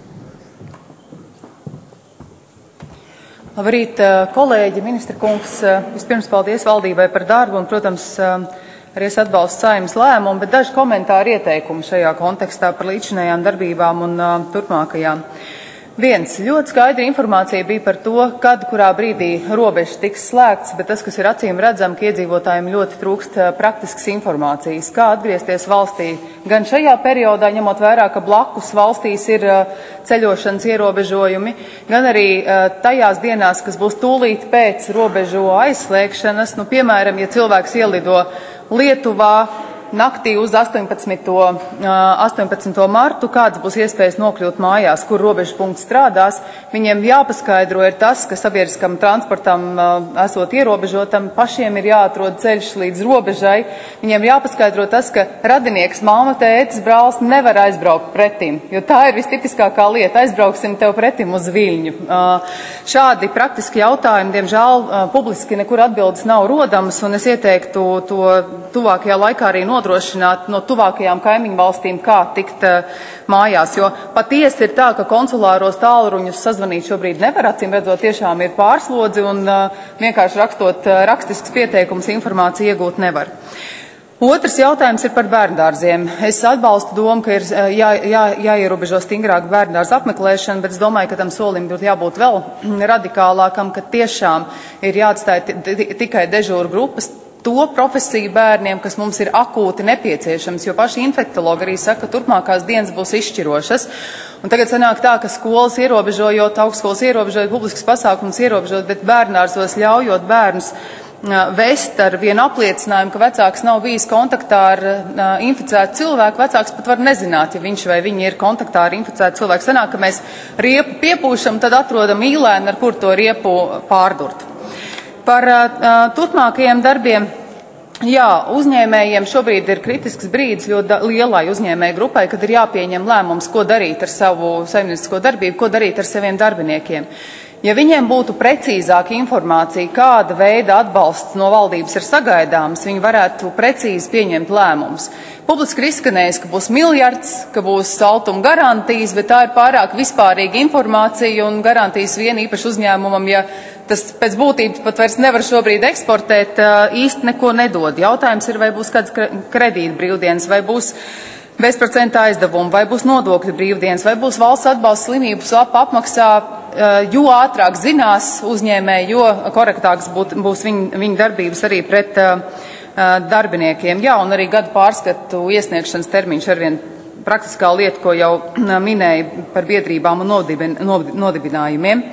Labrīt, kolēģi, ministra kungs. Vispirms paldies valdībai par darbu un, protams, arī es atbalstu Saeimas lēmumu, bet daži komentāri ieteikumi šajā kontekstā par līdzinējām darbībām un uh, turpmākajām. Viens, ļoti skaidra informācija bija par to, kad, kurā brīdī robežas tiks slēgts, bet tas, kas ir acīm redzam, ka iedzīvotājiem ļoti trūkst praktiskas informācijas, kā atgriezties valstī. Gan šajā periodā, ņemot vērā, ka blakus valstīs ir ceļošanas ierobežojumi, gan arī tajās dienās, kas būs tūlīt pēc robežu aizslēgšanas, nu, piemēram, ja cilvēks ielido Lietuvā, naktī uz astoņpadsmito martu, kāds būs iespējas nokļūt mājās, kur robežu punkts strādās, viņiem jāpaskaidro ir tas, ka sabiedriskam transportam esot ierobežotam, pašiem ir jāatrod ceļš līdz robežai, viņiem jāpaskaidro tas, ka radinieks, māma, tētis, brālis nevar aizbraukt pretim, jo tā ir vistipiskākā lieta, aizbrauksim tev pretim uz Viļņu. Šādi praktiski jautājumi, diemžēl, publiski nekur atbildes nav rodamas, un es ieteiktu to tuvākajā laikā arī nodrošināt no tuvākajām kaimiņu valstīm, kā tikt uh, mājās, jo patiesi ir tā, ka konsulāros tālruņus sazvanīt šobrīd nevar, acīm redzot, tiešām ir pārslodzi un uh, vienkārši rakstot uh, rakstisks pieteikums informāciju iegūt nevar. Otrs jautājums ir par bērndārziem. Es atbalstu domu, ka ir jā, jā, jāierobežo stingrāk bērndārza apmeklēšana, bet es domāju, ka tam solim būtu jābūt vēl radikālākam, ka tiešām ir jāatstāj tikai dežūru grupas, to profesiju bērniem, kas mums ir akūti nepieciešams, jo paši infektologi arī saka, ka turpmākās dienas būs izšķirošas. Un tagad sanāk tā, ka skolas ierobežojot, augstskolas ierobežojot, publiskas pasākumus ierobežojot, bet bērnārzos ļaujot bērnus vest ar vienu apliecinājumu, ka vecāks nav bijis kontaktā ar inficētu cilvēku, vecāks pat var nezināt, ja viņš vai viņa ir kontaktā ar inficētu cilvēku. Sanāk, ka mēs riepu piepūšam, tad atrodam īlēnu, ar kur to riepu pārdurt. Par uh, turpmākajiem darbiem, jā, uzņēmējiem šobrīd ir kritisks brīdis ļoti lielai uzņēmēju grupai, kad ir jāpieņem lēmums, ko darīt ar savu saimniecisko darbību, ko darīt ar saviem darbiniekiem. Ja viņiem būtu precīzāka informācija, kāda veida atbalsts no valdības ir sagaidāms, viņi varētu precīzi pieņemt lēmumus. Publiski ir izskanējis, ka būs miljards, ka būs saltuma garantijas, bet tā ir pārāk vispārīga informācija un garantijas vien īpaši uzņēmumam, ja tas pēc būtības pat vairs nevar šobrīd eksportēt, īsti neko nedod. Jautājums ir, vai būs kāds kredīta brīvdienas, vai būs bezprocenta aizdevumi, vai būs nodokļu brīvdienas, vai būs valsts atbalsts slimības ap apmaksā, jo ātrāk zinās uzņēmēji, jo korektāks būt, būs viņa, viņa darbības arī pret uh, darbiniekiem. Jā, un arī gadu pārskatu iesniegšanas termiņš arvien praktiskā lieta, ko jau minēja par biedrībām un nodibin, nodibinājumiem.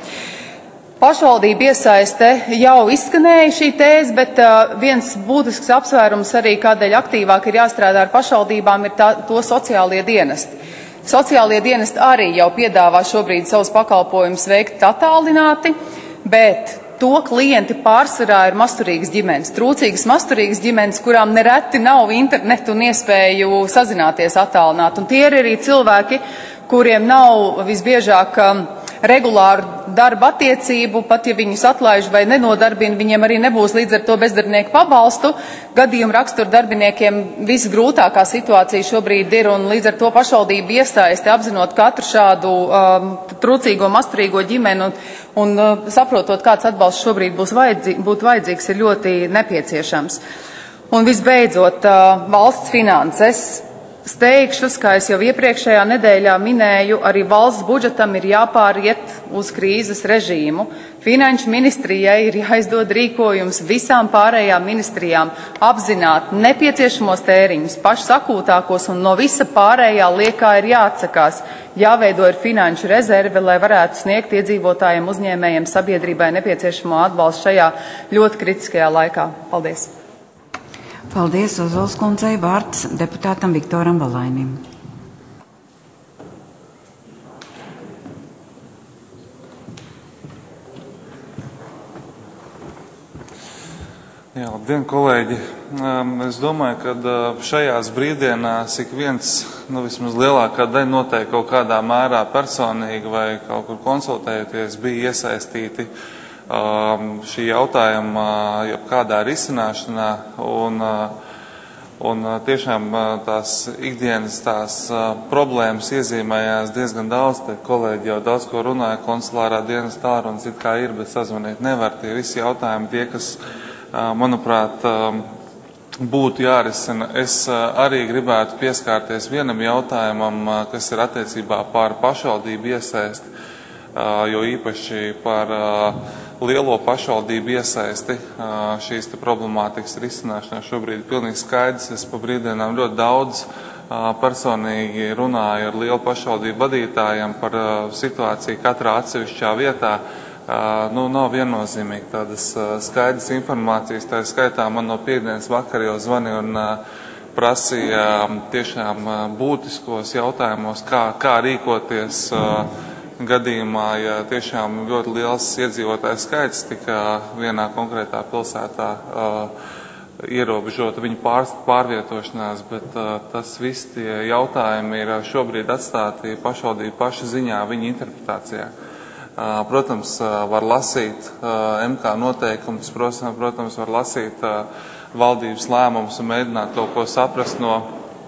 Pašvaldība iesaiste jau izskanēja šī tēze, bet uh, viens būtisks apsvērums arī, kādēļ aktīvāk ir jāstrādā ar pašvaldībām, ir tā, to sociālie dienesti. Sociālie dienesti arī jau piedāvā šobrīd savus pakalpojumus veikt attālināti, bet to klienti pārsvarā ir masturīgas ģimenes, trūcīgas masturīgas ģimenes, kurām nereti nav internetu un iespēju sazināties attālināt. Un tie ir arī cilvēki, kuriem nav visbiežāk um, regulāru darba attiecību, pat ja viņus atlaiž vai nenodarbina, viņiem arī nebūs līdz ar to bezdarbinieku pabalstu. Gadījumu raksturu darbiniekiem visgrūtākā situācija šobrīd ir, un līdz ar to pašvaldība iesaisti apzinot katru šādu um, trūcīgo, masturīgo ģimeni un, un uh, saprotot, kāds atbalsts šobrīd būs vajadzī, būtu vajadzīgs, ir ļoti nepieciešams. Un visbeidzot, uh, valsts finanses. steigšus, kā es jau iepriekšējā nedēļā minēju, arī valsts budžetam ir jāpāriet uz krīzes režīmu. Finanšu ministrijai ir jāizdod rīkojums visām pārējām ministrijām apzināt nepieciešamos tēriņus, pašus akūtākos, un no visa pārējā liekā ir jāatsakās. Jāveido ir finanšu rezerve, lai varētu sniegt iedzīvotājiem, uzņēmējiem, sabiedrībai nepieciešamo atbalstu šajā ļoti kritiskajā laikā. Paldies! Paldies, Ozols kundzei. Vārds deputātam Viktoram Valainim. Jā, labdien, kolēģi! Es domāju, ka šajās brīvdienās ik viens, nu vismaz lielākā daļa noteikti kaut kādā mērā personīgi vai kaut kur konsultējoties bija iesaistīti šī jautājuma jebkādā risināšanā, un, un tiešām tās ikdienas tās problēmas iezīmējās diezgan daudz. Te kolēģi jau daudz ko runāja, konsulārā dienas tālrunis it kā ir, bet sazvanīt nevar. Tie visi jautājumi, tie, kas, manuprāt, būtu jārisina. Es arī gribētu pieskārties vienam jautājumam, kas ir attiecībā par pašvaldību iesaisti, jo īpaši par lielo pašvaldību iesaisti šīs te problemātikas risināšanā šobrīd pilnīgi skaidrs. Es pa brīvdienām ļoti daudz personīgi runāju ar lielu pašvaldību vadītājiem par situāciju katrā atsevišķā vietā. Nu, nav viennozīmīgi tādas skaidras informācijas. Tā skaitā man no piekdienas vakar jau zvani un prasīja tiešām būtiskos jautājumos, kā, kā rīkoties gadījumā, ja tiešām ļoti liels iedzīvotājs skaits tika vienā konkrētā pilsētā uh, ierobežota viņa pār, pārvietošanās, bet uh, tas viss tie jautājumi ir šobrīd atstāti pašvaldību paša ziņā, viņa interpretācijā. Uh, protams, uh, var lasīt uh, M K noteikumus, protams, var lasīt uh, valdības lēmumus un mēģināt kaut ko saprast no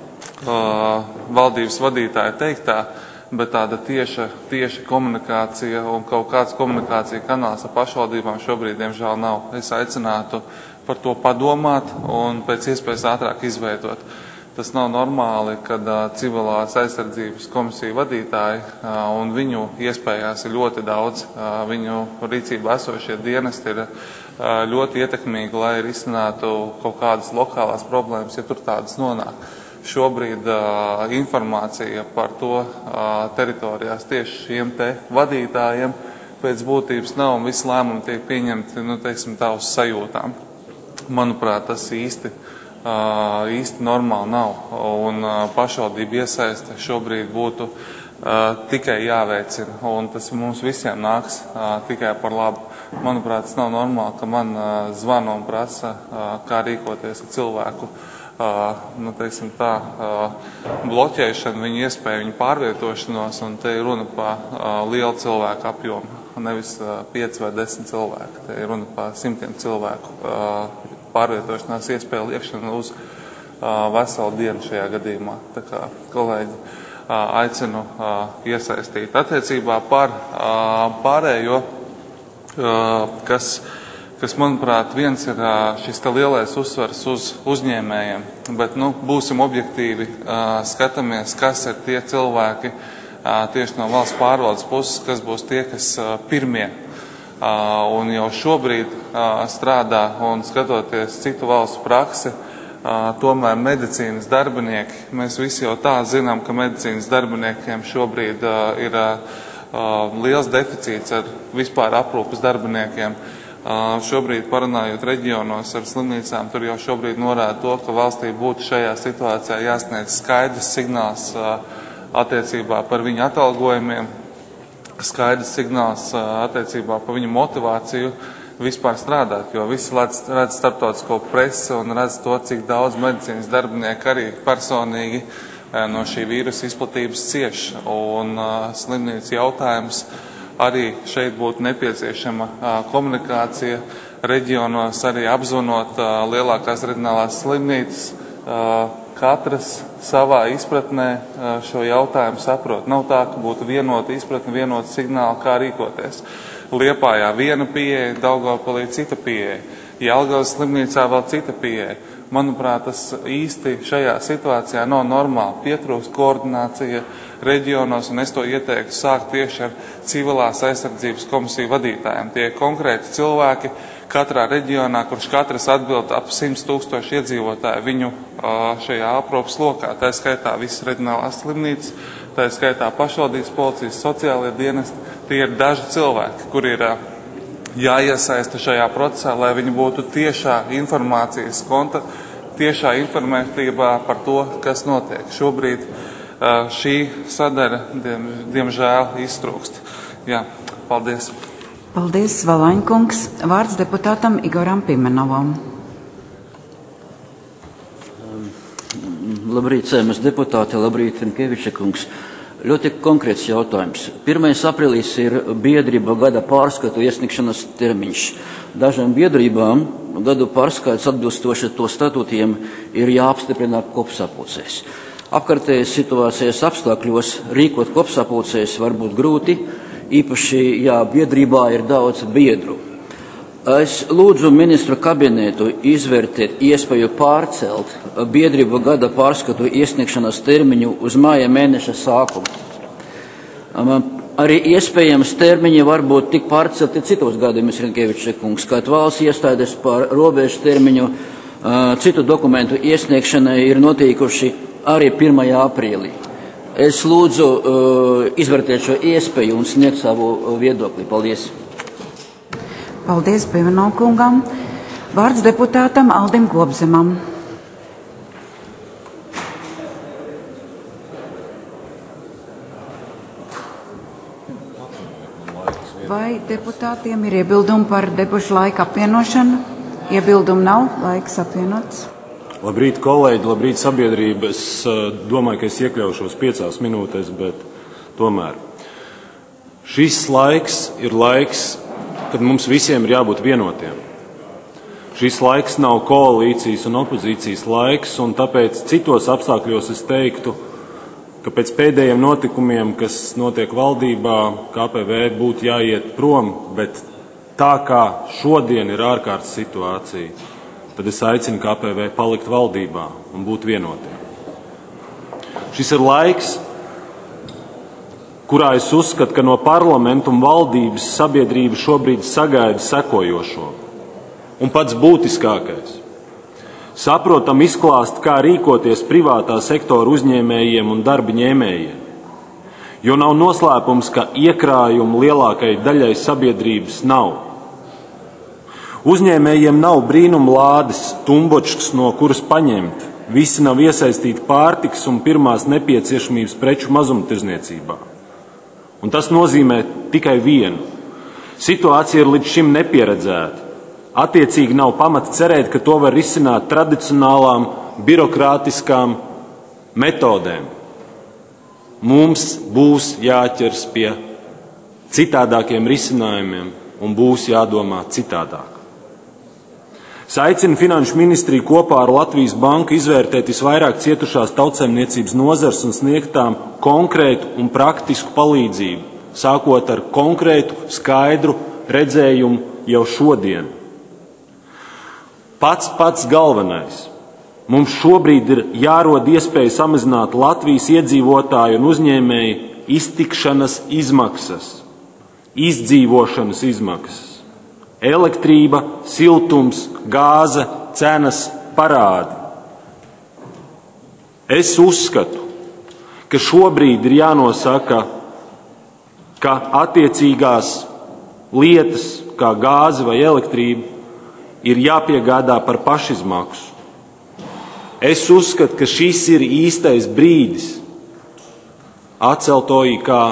uh, valdības vadītāja teiktā, bet tāda tieša, tieša komunikācija un kaut kāds komunikācija kanāls ar pašvaldībām šobrīd, diemžēl, nav. Es aicinātu par to padomāt un pēc iespējas ātrāk izveidot. Tas nav normāli, kad uh, civilās aizsardzības komisiju vadītāji uh, un viņu iespējās ir ļoti daudz. Uh, viņu rīcībā esošie dienesti ir uh, ļoti ietekmīgi, lai risinātu kaut kādas lokālās problēmas, ja tur tādas nonāk. Šobrīd uh, informācija par to uh, teritorijās tieši šiem te vadītājiem pēc būtības nav, un visi lēmumi tiek pieņemti, nu, teiksim, tā uz sajūtām. Manuprāt, tas īsti, uh, īsti normāli nav, un uh, pašvaldība iesaiste šobrīd būtu uh, tikai jāveicina, un tas mums visiem nāks uh, tikai par labu. Manuprāt, tas nav normāli, ka man uh, zvana un prasa, uh, kā rīkoties ar cilvēku. Uh, nu, teiksim tā, uh, bloķēšanu, viņu iespēju, viņu pārvietošanos, un te ir runa par uh, lielu cilvēku apjomu, nevis uh, pieci vai desmit cilvēku. Te ir runa par simtiem cilvēku uh, pārvietošanās iespēju liekšanu uz uh, veselu dienu šajā gadījumā. Tā kā kolēģi uh, aicinu uh, iesaistīt attiecībā par uh, pārējo, uh, kas kas, manuprāt, viens ir šis te lielais uzsvars uz uzņēmējiem, bet, nu, būsim objektīvi, skatāmies, kas ir tie cilvēki tieši no valsts pārvaldes puses, kas būs tie, kas pirmie. Un jau šobrīd strādā un skatoties citu valstu praksi, tomēr medicīnas darbinieki, mēs visi jau tā zinām, ka medicīnas darbiniekiem šobrīd ir liels deficīts ar vispār aprūpas darbiniekiem. Uh, šobrīd parunājot reģionos ar slimnīcām, tur jau šobrīd norāda to, ka valstī būtu šajā situācijā jāsniedz skaidrs signāls uh, attiecībā par viņu atalgojumiem, skaidrs signāls uh, attiecībā par viņu motivāciju vispār strādāt, jo visi redz, redz starptautisko presi un redz to, cik daudz medicīnas darbinieku arī personīgi uh, no šī vīrusa izplatības cieš. Un uh, slimnīca jautājums arī šeit būtu nepieciešama a, komunikācija reģionos, arī apzvanot a, lielākās reģionālās slimnīcas. A, katras savā izpratnē a, šo jautājumu saprot. Nav tā, ka būtu vienota izpratne, vienota signāla, kā rīkoties. Liepājā viena pieeja, Daugavpilī cita pieeja, Jelgavas slimnīcā vēl cita pieeja. Manuprāt, tas īsti šajā situācijā nav normāli. Pietrūkst koordinācija reģionos, un es to ieteiktu sākt tieši ar civilās aizsardzības komisiju vadītājiem. Tie konkrēti cilvēki katrā reģionā, kurš katrs atbild ap simts tūkstoši iedzīvotāju viņu šajā aprūpas lokā. Tā skaitā visas reģionālās slimnīcas, tā skaitā pašvaldības policijas, sociālie dienesti. Tie ir daži cilvēki, kuri ir jāiesaista šajā procesā, lai viņi būtu tiešā informācijas konta, tiešā informētībā par to, kas notiek. Šobrīd šī sadaļa, diem, diemžēl, iztrūkst. Jā, paldies. Paldies, Valaņkungs. Vārds deputātam Igoram Pimenovam. Labrīt, Saeimas deputāte, labrīt, Rinkeviča kungs. Ļoti konkrēts jautājums. pirmais aprīlis ir biedrība gada pārskatu iesniegšanas termiņš. Dažām biedrībām gadu pārskats atbilstoši to statūtiem ir jāapstiprina kopsapulcēs. Apkārtējas situācijas apstākļos rīkot kopsapulcēs var būt grūti, īpaši, ja biedrībā ir daudz biedru. Es lūdzu ministru kabinetu izvērtēt iespēju pārcelt biedrību gada pārskatu iesniegšanas termiņu uz māja mēneša sākumu. Arī iespējams termiņi var būt tik pārcelti citos gadījumos, Rinkeviča kungs, kā valsts iestādes par robežu termiņu citu dokumentu iesniegšanai ir notiekuši arī pirmajā aprīlī. Es lūdzu uh, izvērtēt šo iespēju un sniegt savu viedokli. Paldies. Paldies Pimenov kungam. Vārds deputātam Aldim Gobzemam. Vai deputātiem ir iebildumi par debašu laika apvienošanu? Iebildumu nav, laiks apvienots. Labrīt, kolēģi, labrīt, sabiedrība. Es domāju, ka es iekļaušos piecās minūtēs, bet tomēr. Šis laiks ir laiks, kad mums visiem ir jābūt vienotiem. Šis laiks nav koalīcijas un opozīcijas laiks, un tāpēc citos apstākļos es teiktu, ka pēc pēdējiem notikumiem, kas notiek valdībā, K P V būtu jāiet prom, bet tā kā šodien ir ārkārtas situācija, tad es aicinu K P V palikt valdībā un būt vienotiem. Šis ir laiks, kurā es uzskatu, ka no parlamenta un valdības sabiedrība šobrīd sagaida sekojošo. Un pats būtiskākais. Saprotam izklāst, kā rīkoties privātā sektora uzņēmējiem un darba ņēmējiem. Jo nav noslēpums, ka iekrājumu lielākai daļai sabiedrības nav. Uzņēmējiem nav brīnum lādes, tumbočkas, no kuras paņemt. Visi nav iesaistīti pārtikas un pirmās nepieciešamības preču mazumtirdzniecībā. Un tas nozīmē tikai vienu. Situācija ir līdz šim nepieredzēta. Attiecīgi nav pamata cerēt, ka to var risināt tradicionālām, birokrātiskām metodēm. Mums būs jāķers pie citādākiem risinājumiem un būs jādomā citādāk. Es aicinu Finanšu ministriju kopā ar Latvijas banku izvērtēt visvairāk cietušās tautsaimniecības nozars un sniegt tām konkrētu un praktisku palīdzību, sākot ar konkrētu, skaidru redzējumu jau šodien. Pats pats galvenais. Mums šobrīd ir jārod iespēja samazināt Latvijas iedzīvotāju un uzņēmēju iztikšanas izmaksas, izdzīvošanas izmaksas. Elektrība, siltums, gāze, cenas, parādi. Es uzskatu, ka šobrīd ir jānosaka, ka attiecīgās lietas, kā gāze vai elektrība, ir jāpiegādā par pašizmaksu. Es uzskatu, ka šis ir īstais brīdis atcelt O I K.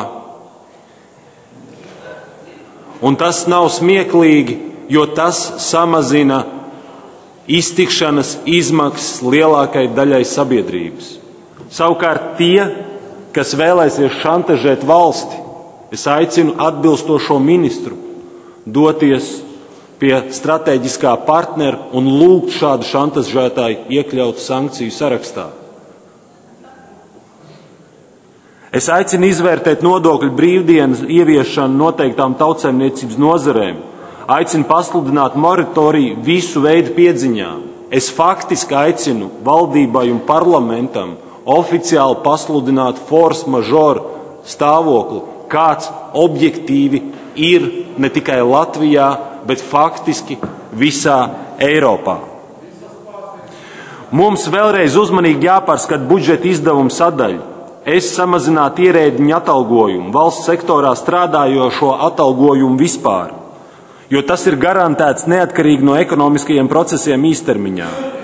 Un tas nav smieklīgi, jo tas samazina iztikšanas izmaksas lielākai daļai sabiedrības. Savukārt tie, kas vēlēsies šantažēt valsti, es aicinu atbilstošo ministru doties pie strateģiskā partnera un lūgt šādu šantažētāju iekļaut sankciju sarakstā. Es aicinu izvērtēt nodokļu brīvdienas ieviešanu noteiktām tautsaimniecības nozarēm. Aicinu pasludināt moratoriju visu veidu piedziņām. es faktiski aicinu valdībai un parlamentam oficiāli pasludināt force majeure stāvokli, kāds objektīvi ir ne tikai Latvijā, bet faktiski visā Eiropā. Mums vēlreiz uzmanīgi jāpārskata budžeta izdevumu sadaļa. Es samazinātu ierēdņu atalgojumu, valsts sektorā strādājošo atalgojumu vispār, jo tas ir garantēts neatkarīgi no ekonomiskajiem procesiem īstermiņā.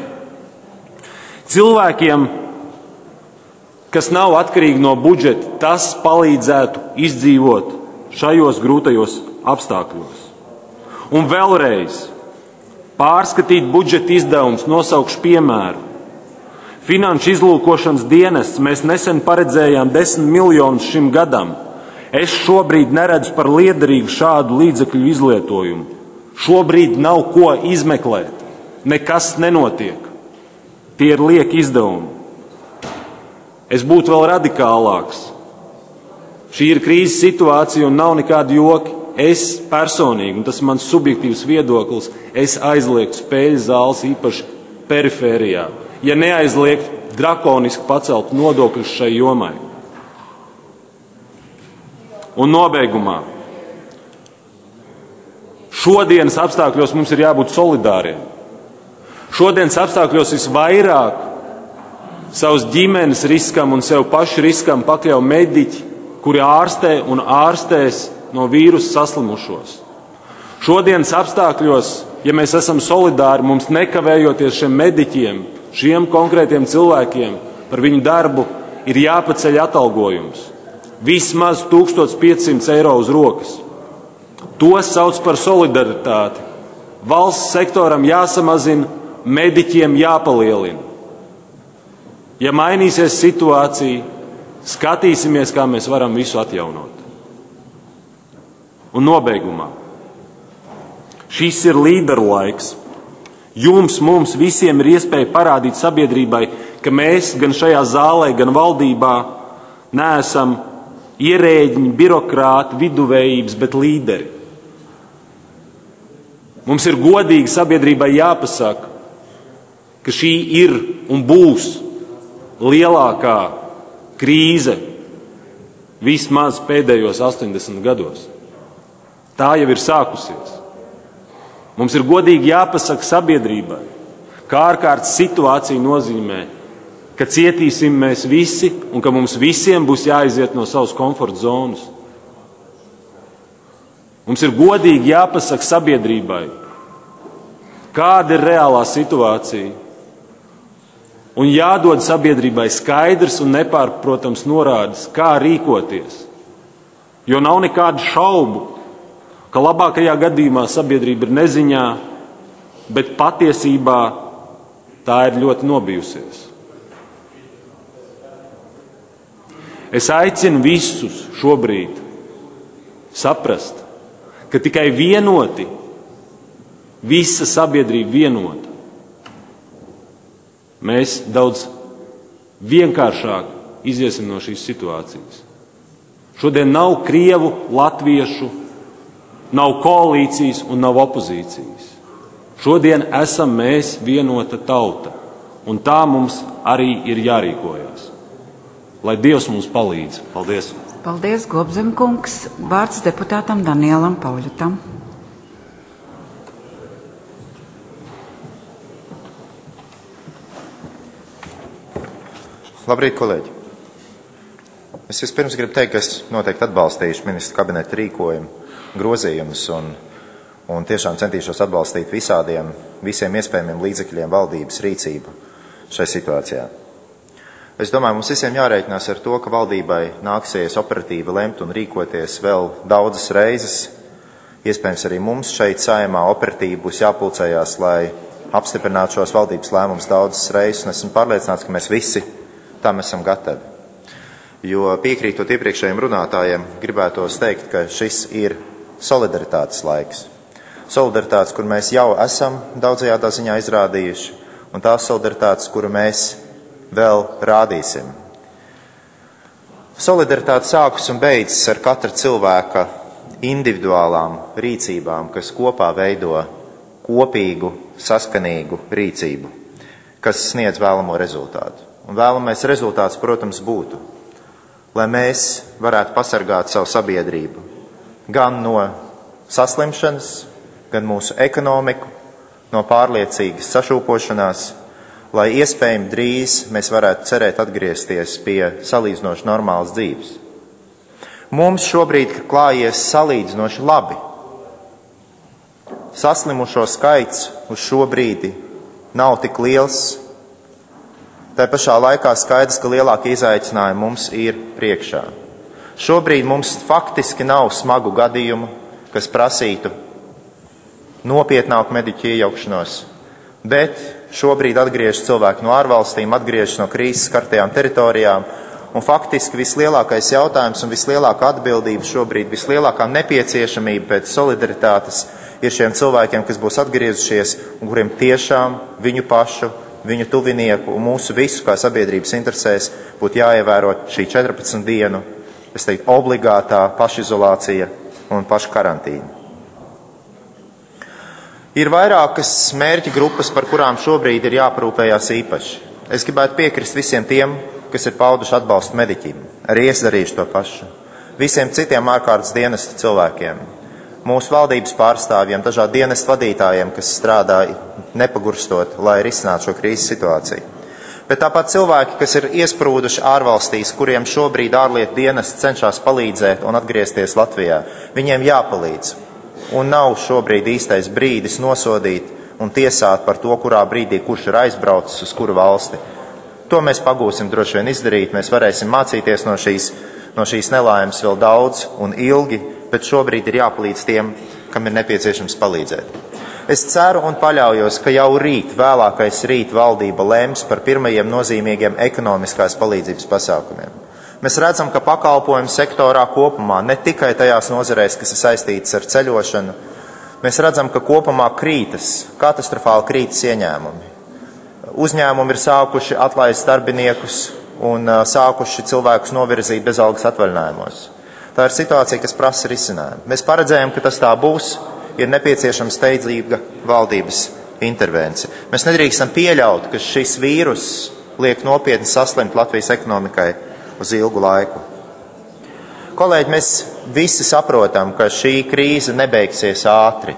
Cilvēkiem, kas nav atkarīgi no budžeta, tas palīdzētu izdzīvot šajos grūtajos apstākļos. Un vēlreiz pārskatīt budžeta izdevumus, nosaukšu piemēru. Finanšu izlūkošanas dienests mēs nesen paredzējām desmit miljonus šim gadam. Es šobrīd neredzu par liederīgu šādu līdzekļu izlietojumu. Šobrīd nav ko izmeklēt. Nekas nenotiek. Tie ir lieki izdevumi. Es būtu vēl radikālāks. Šī ir krīzes situācija un nav nekādi joki. Es personīgi, un tas ir mans subjektīvs viedoklis, es aizliegtu spēļu zāles īpaši perifērijā. Ja neaizliegt, drakoniski pacelt nodokļus šai jomai. Un nobeigumā. Šodienas apstākļos mums ir jābūt solidāriem. Šodienas apstākļos visvairāk savus ģimenes riskam un sev pašu riskam pakļauj mediķi, kuri ārstē un ārstēs no vīrusa saslimušos. Šodienas apstākļos, ja mēs esam solidāri, mums nekavējoties šiem mediķiem, šiem konkrētiem cilvēkiem par viņu darbu ir jāpaceļ atalgojums. Vismaz tūkstoš piecsimt eiro uz rokas. To sauc par solidaritāti. Valsts sektoram jāsamazina, mediķiem jāpalielina. Ja mainīsies situācija, skatīsimies, kā mēs varam visu atjaunot. Un nobeigumā. Šis ir līderu laiks. Jums, mums visiem ir iespēja parādīt sabiedrībai, ka mēs gan šajā zālē, gan valdībā neesam ierēģiņi, birokrāti, viduvējības, bet līderi. Mums ir godīgi sabiedrībai jāpasaka, ka šī ir un būs lielākā krīze vismaz pēdējos astoņdesmit gados. Tā jau ir sākusies. Mums ir godīgi jāpasaka sabiedrībai, ka ārkārtas situācija nozīmē, ka cietīsim mēs visi un ka mums visiem būs jāiziet no savas komforta zonas. Mums ir godīgi jāpasaka sabiedrībai, kāda ir reālā situācija, un jādod sabiedrībai skaidrs un nepārprotams norādes, kā rīkoties. Jo nav nekādu šaubu, ka labākajā gadījumā sabiedrība ir neziņā, bet patiesībā tā ir ļoti nobijusies. Es aicinu visus šobrīd saprast, ka tikai vienoti, visa sabiedrība vienota, mēs daudz vienkāršāk iziesim no šīs situācijas. Šodien nav krievu, latviešu, nav koalīcijas un nav opozīcijas. Šodien esam mēs vienota tauta, un tā mums arī ir jārīkojas. Lai Dievs mums palīdz. Paldies! Paldies, Gobzemkungs. Vārds deputātam Danielam Pauļutam. Labrīt, kolēģi! Es vispirms gribu teikt, ka es noteikti atbalstīšu ministra kabineta rīkojumu grozījumus un, un tiešām centīšos atbalstīt visādiem, visiem iespējamiem līdzekļiem valdības rīcību šai situācijā. Es domāju, mums visiem jārēķinās ar to, ka valdībai nāksies operatīvi lemt un rīkoties vēl daudzas reizes. Iespējams arī mums šeit Saeimā operatīvi būs jāpulcējās, lai apstiprinātu šos valdības lēmumus daudzas reizes, un esmu pārliecināts, ka mēs visi tam esam gatavi. Jo piekrītot iepriekšējiem runātājiem, gribētos teikt, ka šis ir solidaritātes laiks. Solidaritātes, kur mēs jau esam daudzajādā ziņā izrādījuši, un tās solidaritātes, kuru mēs vēl rādīsim. Solidaritāte sākas un beidzas ar katra cilvēka individuālām rīcībām, kas kopā veido kopīgu, saskanīgu rīcību, kas sniedz vēlamo rezultātu. Un vēlamais rezultāts, protams, būtu, lai mēs varētu pasargāt savu sabiedrību gan no saslimšanas, gan mūsu ekonomiku, no pārliecīgas sašūpošanās, lai iespējami drīz mēs varētu cerēt atgriezties pie salīdzinoši normālas dzīves. Mums šobrīd klājies salīdzinoši labi. Saslimušo skaits uz šo brīdi nav tik liels. Tā pašā laikā skaidrs, ka lielākie izaicinājumi mums ir priekšā. Šobrīd mums faktiski nav smagu gadījumu, kas prasītu nopietnāku mediķu iejaukšanos, bet šobrīd atgriežas cilvēki no ārvalstīm, atgriežas no krīzes skartajām teritorijām, un faktiski vislielākais jautājums un vislielākā atbildība šobrīd, vislielākā nepieciešamība pēc solidaritātes ir šiem cilvēkiem, kas būs atgriezušies un kuriem tiešām viņu pašu, viņu tuvinieku un mūsu visu kā sabiedrības interesēs būtu jāievēro šī četrpadsmit dienu, es teiktu, obligātā pašizolācija un paškarantīna. Ir vairākas mērķa grupas, par kurām šobrīd ir jāparūpējās īpaši. Es gribētu piekrist visiem tiem, kas ir pauduši atbalstu mediķiem. Arī es darīšu to pašu. Visiem citiem ārkārtas dienesta cilvēkiem, mūsu valdības pārstāvjiem, dažādu dienestu vadītājiem, kas strādā nepagurstot, lai risinātu šo krīzes situāciju. Bet tāpat cilvēki, kas ir iesprūduši ārvalstīs, kuriem šobrīd ārlietu dienests cenšas palīdzēt un atgriezties Latvijā, viņiem jāpalīdz. Un nav šobrīd īstais brīdis nosodīt un tiesāt par to, kurā brīdī kurš ir aizbraucis uz kuru valsti. To mēs pagūsim droši vien izdarīt, mēs varēsim mācīties no šīs, no šīs nelaimes vēl daudz un ilgi, bet šobrīd ir jāpalīdz tiem, kam ir nepieciešams palīdzēt. Es ceru un paļaujos, ka jau rīt, vēlākais rīt valdība lems par pirmajiem nozīmīgiem ekonomiskās palīdzības pasākumiem. Mēs redzam, ka pakalpojumu sektorā kopumā, ne tikai tajās nozarēs, kas ir saistītas ar ceļošanu, mēs redzam, ka kopumā krītas, katastrofāli krītas ieņēmumi. Uzņēmumi ir sākuši atlaist darbiniekus un sākuši cilvēkus novirzīt bezalgas atvaļinājumos. Tā ir situācija, kas prasa risinājumu. Mēs paredzējam, ka tas tā būs, ir nepieciešama steidzīga valdības intervence. Mēs nedrīkstam pieļaut, ka šis vīrus liek nopietni saslimt Latvijas ekonomikai uz ilgu laiku. Kolēģi, mēs visi saprotam, ka šī krīze nebeigsies ātri.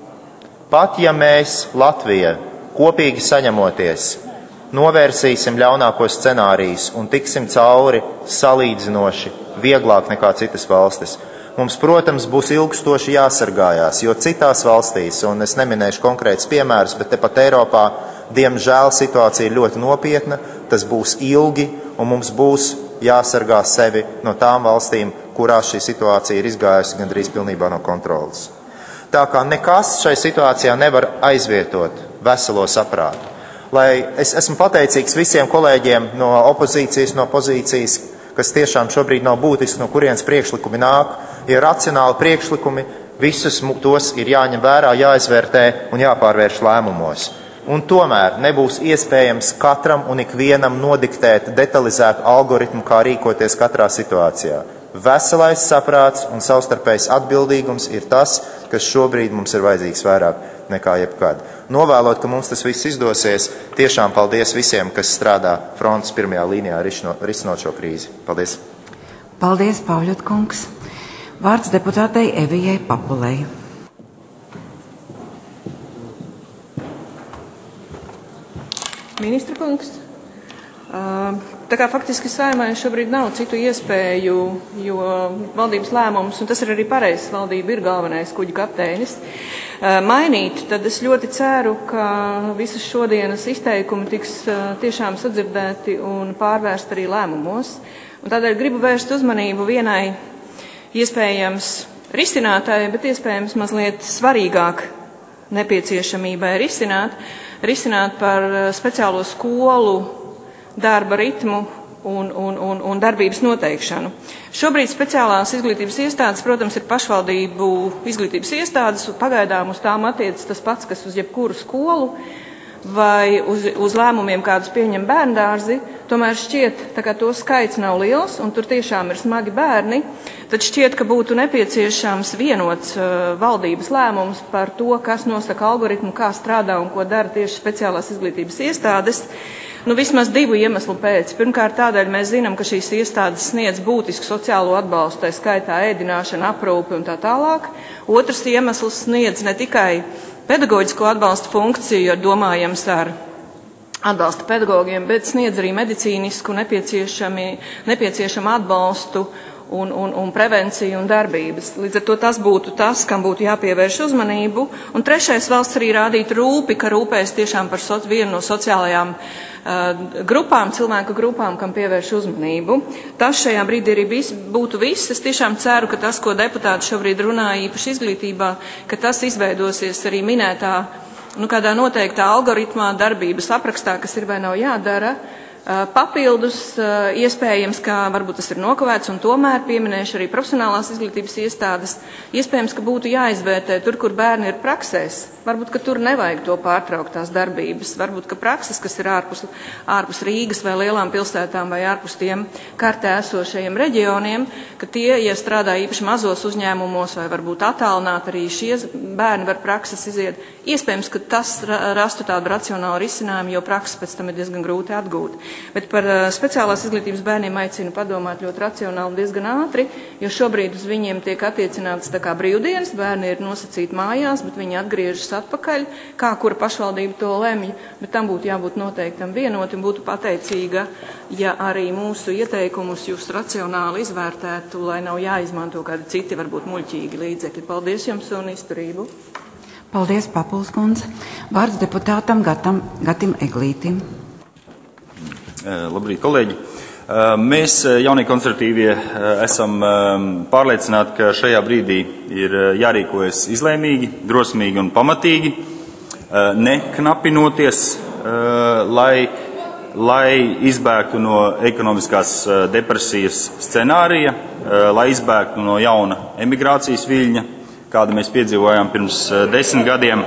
Pat ja mēs, Latvija, kopīgi saņemoties, novērsīsim ļaunākos scenārijus un tiksim cauri salīdzinoši vieglāk nekā citas valstis, mums, protams, būs ilgstoši jāsargājās, jo citās valstīs, un es neminēšu konkrētus piemērus, bet tepat Eiropā, diemžēl situācija ir ļoti nopietna, tas būs ilgi, un mums būs jāsargā sevi no tām valstīm, kurās šī situācija ir izgājusi gandrīz pilnībā no kontrolas. Tā kā nekas šai situācijā nevar aizvietot veselo saprātu. Lai es esmu pateicīgs visiem kolēģiem no opozīcijas, no pozīcijas, kas tiešām šobrīd nav būtiski, no kurienes priekšlikumi nāk, ir racionāli priekšlikumi, visus tos ir jāņem vērā, jāizvērtē un jāpārvērš lēmumos. Un tomēr nebūs iespējams katram un ikvienam nodiktēt detalizētu algoritmu, kā rīkoties katrā situācijā. Veselais saprāts un savstarpējs atbildīgums ir tas, kas šobrīd mums ir vajadzīgs vairāk nekā jebkad. Novēlot, ka mums tas viss izdosies, tiešām paldies visiem, kas strādā frontes pirmajā līnijā risinot šo krīzi. Paldies! Paldies, Pauļot kungs! Vārds deputātei Evijai Papulei. Ministra kungs, tā kā faktiski Saeimai šobrīd nav citu iespēju, jo valdības lēmums, un tas ir arī pareizs, valdība ir galvenais kuģu kapteinis, mainīt, tad es ļoti ceru, ka visas šodienas izteikumi tiks tiešām sadzirdēti un pārvērst arī lēmumos. Un tādēļ gribu vērst uzmanību vienai iespējams risinātāji, bet iespējams mazliet svarīgāk nepieciešamībai risināt, risināt par speciālo skolu darba ritmu un, un, un, un darbības noteikšanu. Šobrīd speciālās izglītības iestādes, protams, ir pašvaldību izglītības iestādes, un pagaidām uz tām attiecas tas pats, kas uz jebkuru skolu. vai uz, uz lēmumiem, kādus pieņem bērndārzi, tomēr šķiet, tā kā to skaits nav liels un tur tiešām ir smagi bērni, tad šķiet, ka būtu nepieciešams vienots uh, valdības lēmums par to, kas nosaka algoritmu, kā strādā un ko dara tieši speciālās izglītības iestādes. Nu, vismaz divu iemeslu pēc. Pirmkārt, tādēļ mēs zinām, ka šīs iestādes sniedz būtisku sociālo atbalstu, tā skaitā ēdināšana, aprūpe un tā tālāk. Otrs iemesls sniedz ne tikai pedagoģisko atbalstu funkciju, domājams ar atbalsta pedagogiem, bet sniedz arī medicīnisku nepieciešamu atbalstu un, un, un prevenciju un darbības. Līdz ar to tas būtu tas, kam būtu jāpievērš uzmanību. Un trešais, valsts arī rādīt rūpi, ka rūpēs tiešām par so, vienu no sociālajām uh, grupām, cilvēku grupām, kam pievērš uzmanību. Tas šajā brīdī arī vis, būtu viss. Es tiešām ceru, ka tas, ko deputāti šobrīd runāja īpaši izglītībā, ka tas izveidosies arī minētā, nu, kādā noteiktā algoritmā, darbības aprakstā, kas ir vai nav jādara. Papildus iespējams, ka varbūt tas ir nokavēts un tomēr pieminēšu arī profesionālās izglītības iestādes, iespējams, ka būtu jāizvērtē tur, kur bērni ir praksēs. Varbūt, ka tur nevajag to pārtraukt tās darbības. Varbūt, ka prakses, kas ir ārpus, ārpus Rīgas vai lielām pilsētām vai ārpus tiem kartē esošajiem reģioniem, ka tie, ja strādā īpaši mazos uzņēmumos vai varbūt attālināt arī šie bērni var prakses iziet, iespējams, ka tas rastu tādu racionālu risinājumu, jo prakses pēc tam ir diezgan grūti atgūt. Bet par uh, speciālās izglītības bērniem aicinu padomāt ļoti racionāli un diezgan ātri, jo šobrīd uz viņiem tiek attiecināts tā kā brīvdienas, bērni ir nosacīti mājās, bet viņi atgriežas atpakaļ, kā kura pašvaldība to lemj, bet tam būtu jābūt noteiktam vienoti un būtu pateicīga, ja arī mūsu ieteikumus jūs racionāli izvērtētu, lai nav jāizmanto kādi citi, varbūt muļķīgi līdzekļi. Paldies jums un izturību. Paldies, Papuls kundze. Vārds deputātam Gatam, Gatim Eglītim. Labrīt, kolēģi! Mēs, jaunie konservatīvie, esam pārliecināti, ka šajā brīdī ir jārīkojas izlēmīgi, drosmīgi un pamatīgi, neknapinoties, lai, lai izbēgtu no ekonomiskās depresijas scenārija, lai izbēgtu no jauna emigrācijas viļņa, kādu mēs piedzīvojām pirms desmit gadiem.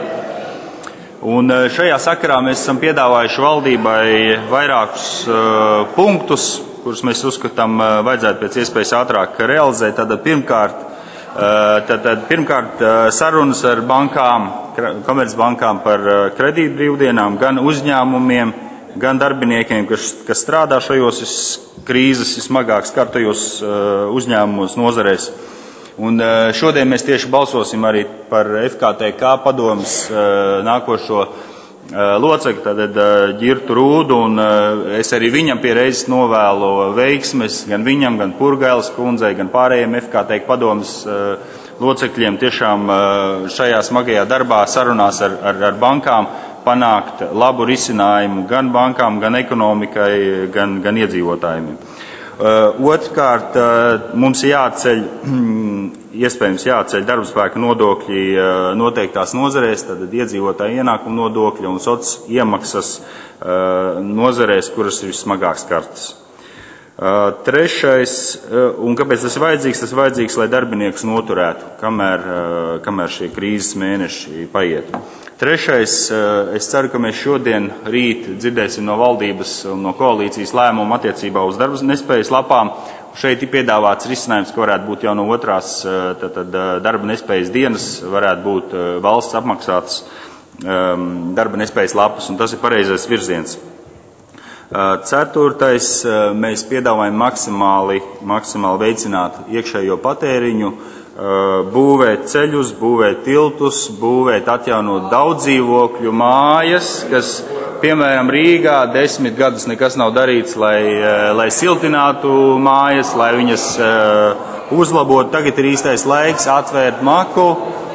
Un šajā sakarā mēs esam piedāvājuši valdībai vairākus uh, punktus, kurus mēs uzskatām uh, vajadzētu pēc iespējas ātrāk realizēt. Tātad pirmkārt, uh, tātad pirmkārt uh, sarunas ar bankām, komercbankām par uh, kredīt brīvdienām, gan uzņēmumiem, gan darbiniekiem, kas, kas strādā šajos krīzes vismagāk skartajos uh, uzņēmumos nozarēs. Un šodien mēs tieši balsosim arī par F K T K padomas nākošo locekli, tātad Ģirtu Rūdu, un es arī viņam pie reizes novēlu veiksmes, gan viņam, gan Purgailes kundzei, gan pārējiem F K T K padomas locekļiem tiešām šajā smagajā darbā sarunās ar, ar, ar bankām panākt labu risinājumu gan bankām, gan ekonomikai, gan, gan iedzīvotājiem. Uh, Otrkārt, uh, mums jāceļ, iespējams jāceļ darbspēka nodokļi uh, noteiktās nozarēs, tad iedzīvotāju ienākumu nodokļi un soc iemaksas uh, nozarēs, kuras ir vismagāk skartas. Uh, trešais, uh, un kāpēc tas ir vajadzīgs? Tas ir vajadzīgs, lai darbinieks noturētu, kamēr, uh, kamēr šie krīzes mēneši paiet. Trešais, es ceru, ka mēs šodien, rīt dzirdēsim no valdības un no koalīcijas lēmumu attiecībā uz darba nespējas lapām. Šeit ir piedāvāts risinājums, ka varētu būt jau no otrās tātad, darba nespējas dienas, varētu būt valsts apmaksātas um, darba nespējas lapas, un tas ir pareizais virziens. Ceturtais, mēs piedāvājam maksimāli, maksimāli veicināt iekšējo patēriņu, būvēt ceļus, būvēt tiltus, būvēt atjaunot daudz dzīvokļu mājas, kas, piemēram, Rīgā desmit gadus nekas nav darīts, lai, lai siltinātu mājas, lai viņas uzlabotu. Tagad ir īstais laiks atvērt maku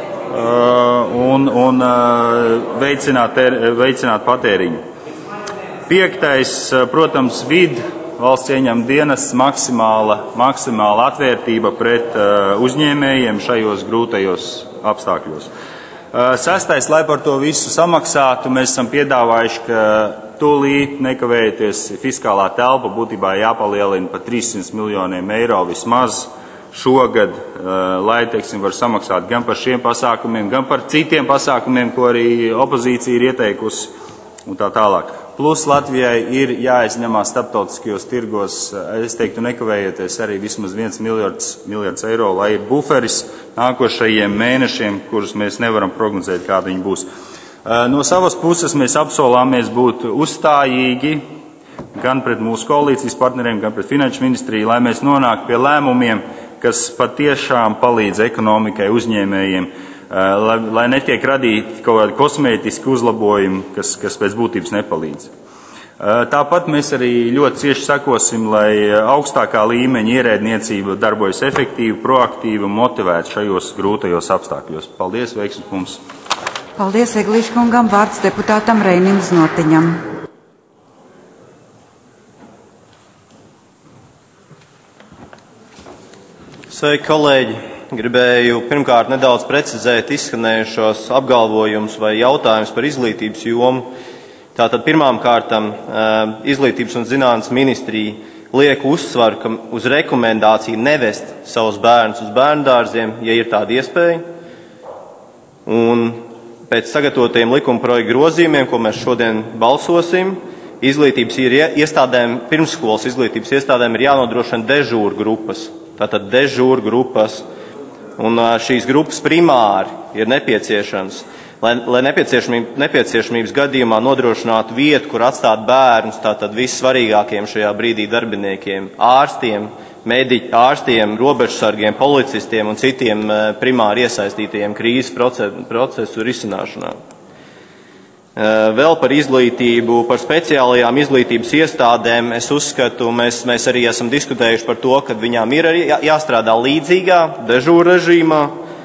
un, un veicināt, veicināt patēriņu. Piektais, protams, vid. Valsts ieņem dienas maksimāla, maksimāla atvērtība pret uh, uzņēmējiem šajos grūtajos apstākļos. Uh, sestais, lai par to visu samaksātu, mēs esam piedāvājuši, ka tūlīt nekavējoties fiskālā telpa būtībā jāpalielina par trīssimts miljoniem eiro vismaz šogad, uh, lai, teiksim, var samaksāt gan par šiem pasākumiem, gan par citiem pasākumiem, ko arī opozīcija ir ieteikusi. un tā tālāk. Plus Latvijai ir jāizņemās starptautiskajos tirgos, es teiktu, nekavējoties arī vismaz viens miljards, miljards eiro, lai ir buferis nākošajiem mēnešiem, kurus mēs nevaram prognozēt, kāda viņi būs. No savas puses mēs apsolāmies būt uzstājīgi gan pret mūsu koalīcijas partneriem, gan pret Finanšu ministriju, lai mēs nonāktu pie lēmumiem, kas patiešām palīdz ekonomikai, uzņēmējiem, lai, lai netiek radīti kaut kādi kosmētiski uzlabojumi, kas, kas pēc būtības nepalīdz. Tāpat mēs arī ļoti cieši sekosim, lai augstākā līmeņa ierēdniecība darbojas efektīvi, proaktīvi un motivēti šajos grūtajos apstākļos. Paldies, veiksmi mums! Paldies, Eglīša kungam, vārds deputātam Reinim Znotiņam. Sveiki, kolēģi! Gribēju pirmkārt nedaudz precizēt izskanējušos apgalvojumus vai jautājumus par izglītības jomu. Tātad pirmām kārtām Izglītības un zinātnes ministrija liek uzsvaru, ka uz rekomendāciju nevest savus bērnus uz bērndārziem, ja ir tāda iespēja. Un pēc sagatavotajiem likumprojektu grozījumiem, ko mēs šodien balsosim, izglītības iestādēm, pirmsskolas izglītības iestādēm ir jānodrošina dežūru grupas. Tātad dežūru grupas. Un šīs grupas primāri ir nepieciešams, lai, lai nepieciešamības, nepieciešamības gadījumā nodrošinātu vietu, kur atstāt bērnus, tātad vissvarīgākiem šajā brīdī darbiniekiem, ārstiem, mediķi, ārstiem, robežsargiem, policistiem un citiem primāri iesaistītajiem krīzes procesu risināšanā. Vēl par izglītību, par speciālajām izglītības iestādēm, es uzskatu, mēs, mēs arī esam diskutējuši par to, ka viņām ir arī jāstrādā līdzīgā, dežūra režīmā,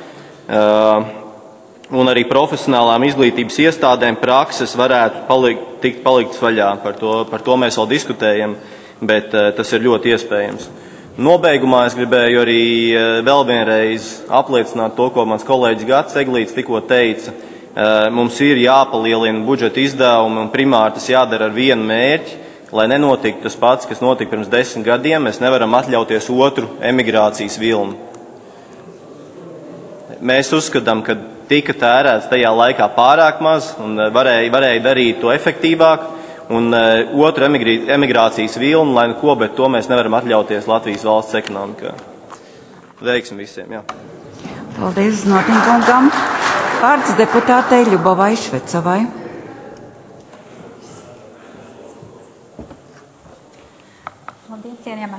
un arī profesionālām izglītības iestādēm prakses varētu palikt, tikt paliktas vaļā. Par to, par to mēs vēl diskutējam, bet tas ir ļoti iespējams. Nobeigumā es gribēju arī vēl vienreiz apliecināt to, ko mans kolēģis Gatis Eglīts tikko teica. Mums ir jāpalielina budžeta izdevumi un primāri tas jādara ar vienu mērķi, lai nenotiktu tas pats, kas notika pirms desmit gadiem. Mēs nevaram atļauties otru emigrācijas vilni. Mēs uzskatām, ka tika tērēts tajā laikā pārāk maz un varēja, varēja darīt to efektīvāk. Un otru emigrācijas vilni, lai ko, bet to mēs nevaram atļauties Latvijas valsts ekonomikā. Veiksim visiem, jā. Paldies, Znotiņkungam. Vārds deputātei Ļubovai Švecovai. Labdien, cienījamā.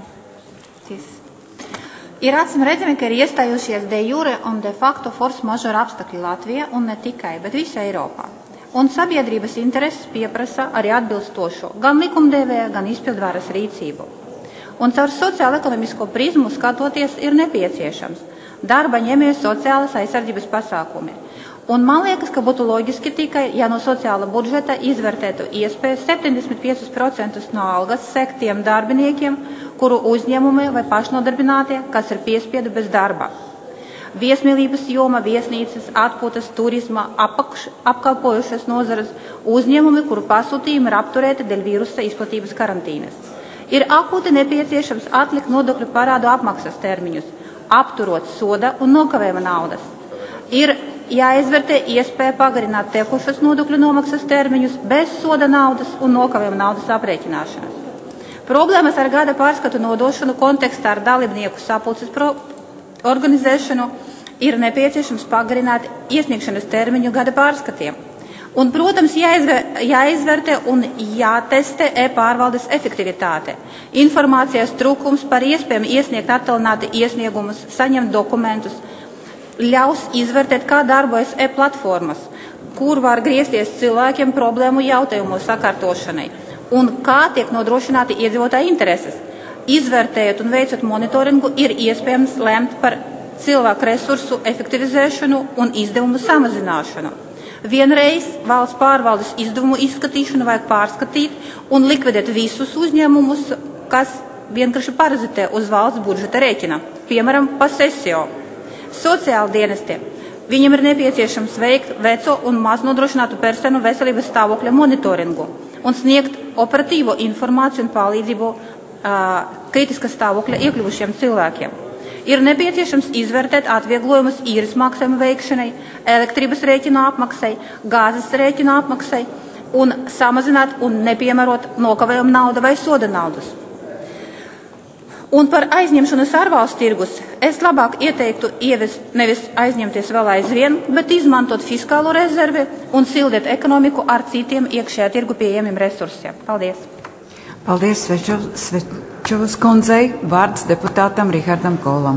Ir acīm redzami, ka ir iestājušies de jure un de facto force majeure apstākļi Latvijā un ne tikai, bet visā Eiropā. Un sabiedrības intereses pieprasa arī atbilstošo gan likumdevēja, gan izpildvaras rīcību. Un caur sociālo-ekonomisko prizmu skatoties ir nepieciešams darba ņēmēju sociālas aizsardzības pasākumi. Un man liekas, ka būtu loģiski tikai, ja no sociāla budžeta izvērtētu iespējas septiņdesmit pieci procenti no algas sekt tiem darbiniekiem, kuru uzņēmumi vai pašnodarbinātie, kas ir piespiedu bez darba. Viesmīlības joma, viesnīcas, atpūtas, turisma, apakš, apkalpojušas nozares uzņēmumi, kuru pasūtījumi ir apturēti dēļ vīrusa izplatības karantīnas. Ir akūti nepieciešams atlikt nodokļu parādu apmaksas termiņus, apturot soda un nokavējuma naudas. Ir jāizvērtē iespēja pagarināt tekušas nodokļu nomaksas termiņus bez soda naudas un nokavējuma naudas aprēķināšanas. Problēmas ar gada pārskatu nodošanu kontekstā ar dalībnieku sapulces organizēšanu ir nepieciešams pagarināt iesniegšanas termiņu gada pārskatiem. Un, protams, jāizvērtē un jātestē e-pārvaldes efektivitāte. Informācijas trūkums par iespējami iesniegt attālināti iesniegumus, saņemt dokumentus, ļaus izvērtēt, kā darbojas e-platformas, kur var griezties cilvēkiem problēmu jautājumu sakārtošanai un kā tiek nodrošināti iedzīvotāju intereses. Izvērtējot un veicot monitoringu, ir iespējams lemt par cilvēku resursu efektivizēšanu un izdevumu samazināšanu. Vienreiz valsts pārvaldes izdevumu izskatīšanu vajag pārskatīt un likvidēt visus uzņēmumus, kas vienkārši parazitē uz valsts budžeta rēķina, piemēram, pasesio. Sociāli dienestiem. Viņam ir nepieciešams veikt veco un maz nodrošinātu personu veselības stāvokļa monitoringu un sniegt operatīvo informāciju un palīdzību kritiskā stāvokļa iekļuvušiem cilvēkiem. Ir nepieciešams izvērtēt atvieglojumus īres maksājumu veikšanai, elektrības rēķinu apmaksai, gāzes rēķinu apmaksai, un samazināt un nepiemērot nokavējumu naudu vai soda naudas. Un par aizņemšanas ārvalstu tirgus es labāk ieteiktu ievest nevis aizņemties vēl aizvien, bet izmantot fiskālo rezervi un sildīt ekonomiku ar citiem iekšējā tirgu pieejamiem resursiem. Paldies! Paldies Svečovas kundzei. Vārds deputātam Rihardam Kolam.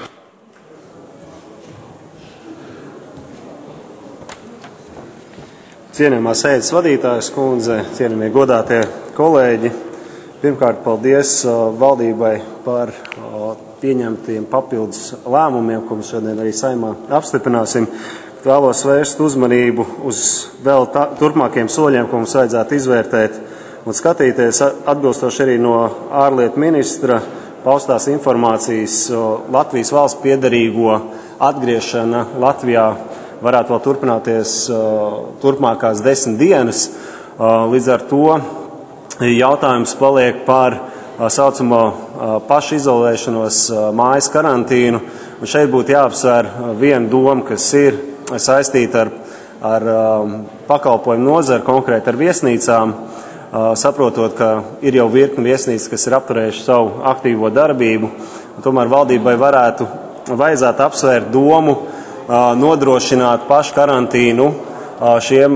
Cienījamā sēdes vadītājas kundze, cienījamie godātie kolēģi, pirmkārt paldies valdībai par pieņemtiem papildus lēmumiem, ko mēs šodien arī Saeimā apstiprināsim. Vēlos vērst uzmanību uz vēl tā, turpmākiem soļiem, ko mums vajadzētu izvērtēt un skatīties atbilstoši arī no ārlietu ministra paustās informācijas Latvijas valsts piederīgo atgriešana Latvijā varētu vēl turpināties turpmākās desmit dienas. Līdz ar to jautājums paliek par saucamo pašizolēšanos, mājas karantīnu. Un šeit būtu jāapsver viena doma, kas ir saistīta ar, ar pakalpojumu nozari, konkrēti ar viesnīcām, saprotot, ka ir jau virkni viesnīcas, kas ir apturējuši savu aktīvo darbību. Un tomēr valdībai varētu, vajadzētu apsvērt domu nodrošināt paškarantīnu šiem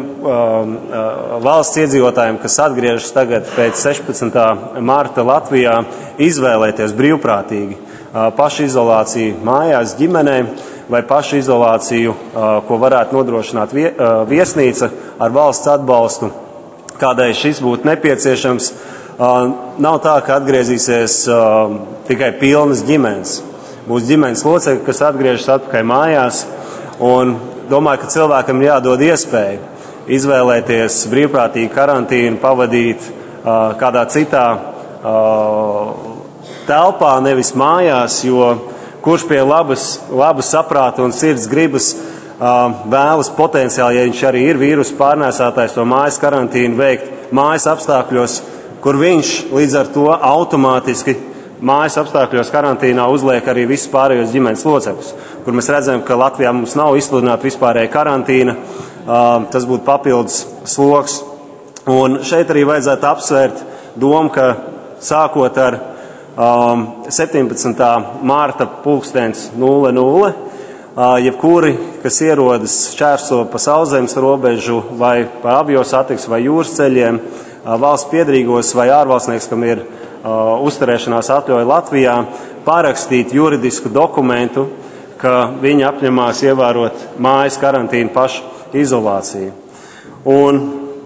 valsts iedzīvotājiem, kas atgriežas tagad pēc sešpadsmitā marta Latvijā, izvēlēties brīvprātīgi pašizolāciju mājās ģimenē vai pašizolāciju, ko varētu nodrošināt viesnīca ar valsts atbalstu, kādēļ šis būtu nepieciešams. Nav tā, ka atgriezīsies tikai pilnas ģimenes. Būs ģimenes locekļi, kas atgriežas atpakaļ mājās, un domāju, ka cilvēkam ir jādod iespēju izvēlēties brīvprātīgi karantīnu, pavadīt uh, kādā citā uh, telpā, nevis mājās, jo kurš pie labas, labas saprāta un sirds gribas uh, vēlas potenciāli, ja viņš arī ir vīrusu pārnēsātājs, to mājas karantīnu veikt mājas apstākļos, kur viņš līdz ar to automātiski mājas apstākļos karantīnā uzliek arī visus pārējos ģimenes locekļus, kur mēs redzam, ka Latvijā mums nav izsludināta vispārēja karantīna, tas būtu papildus sloks. Un šeit arī vajadzētu apsvērt domu, ka sākot ar septiņpadsmitā marta pulkstens nulle nulle, jebkuri, kas ierodas šķērso pa sauszemes robežu vai pa avio satiksmi vai jūras ceļiem, valsts piedrīgos vai ārvalstnieks, kam ir Uh, uzturēšanās atļauja Latvijā, parakstīt juridisku dokumentu, ka viņi apņemās ievērot mājas karantīnu pašu izolāciju. Un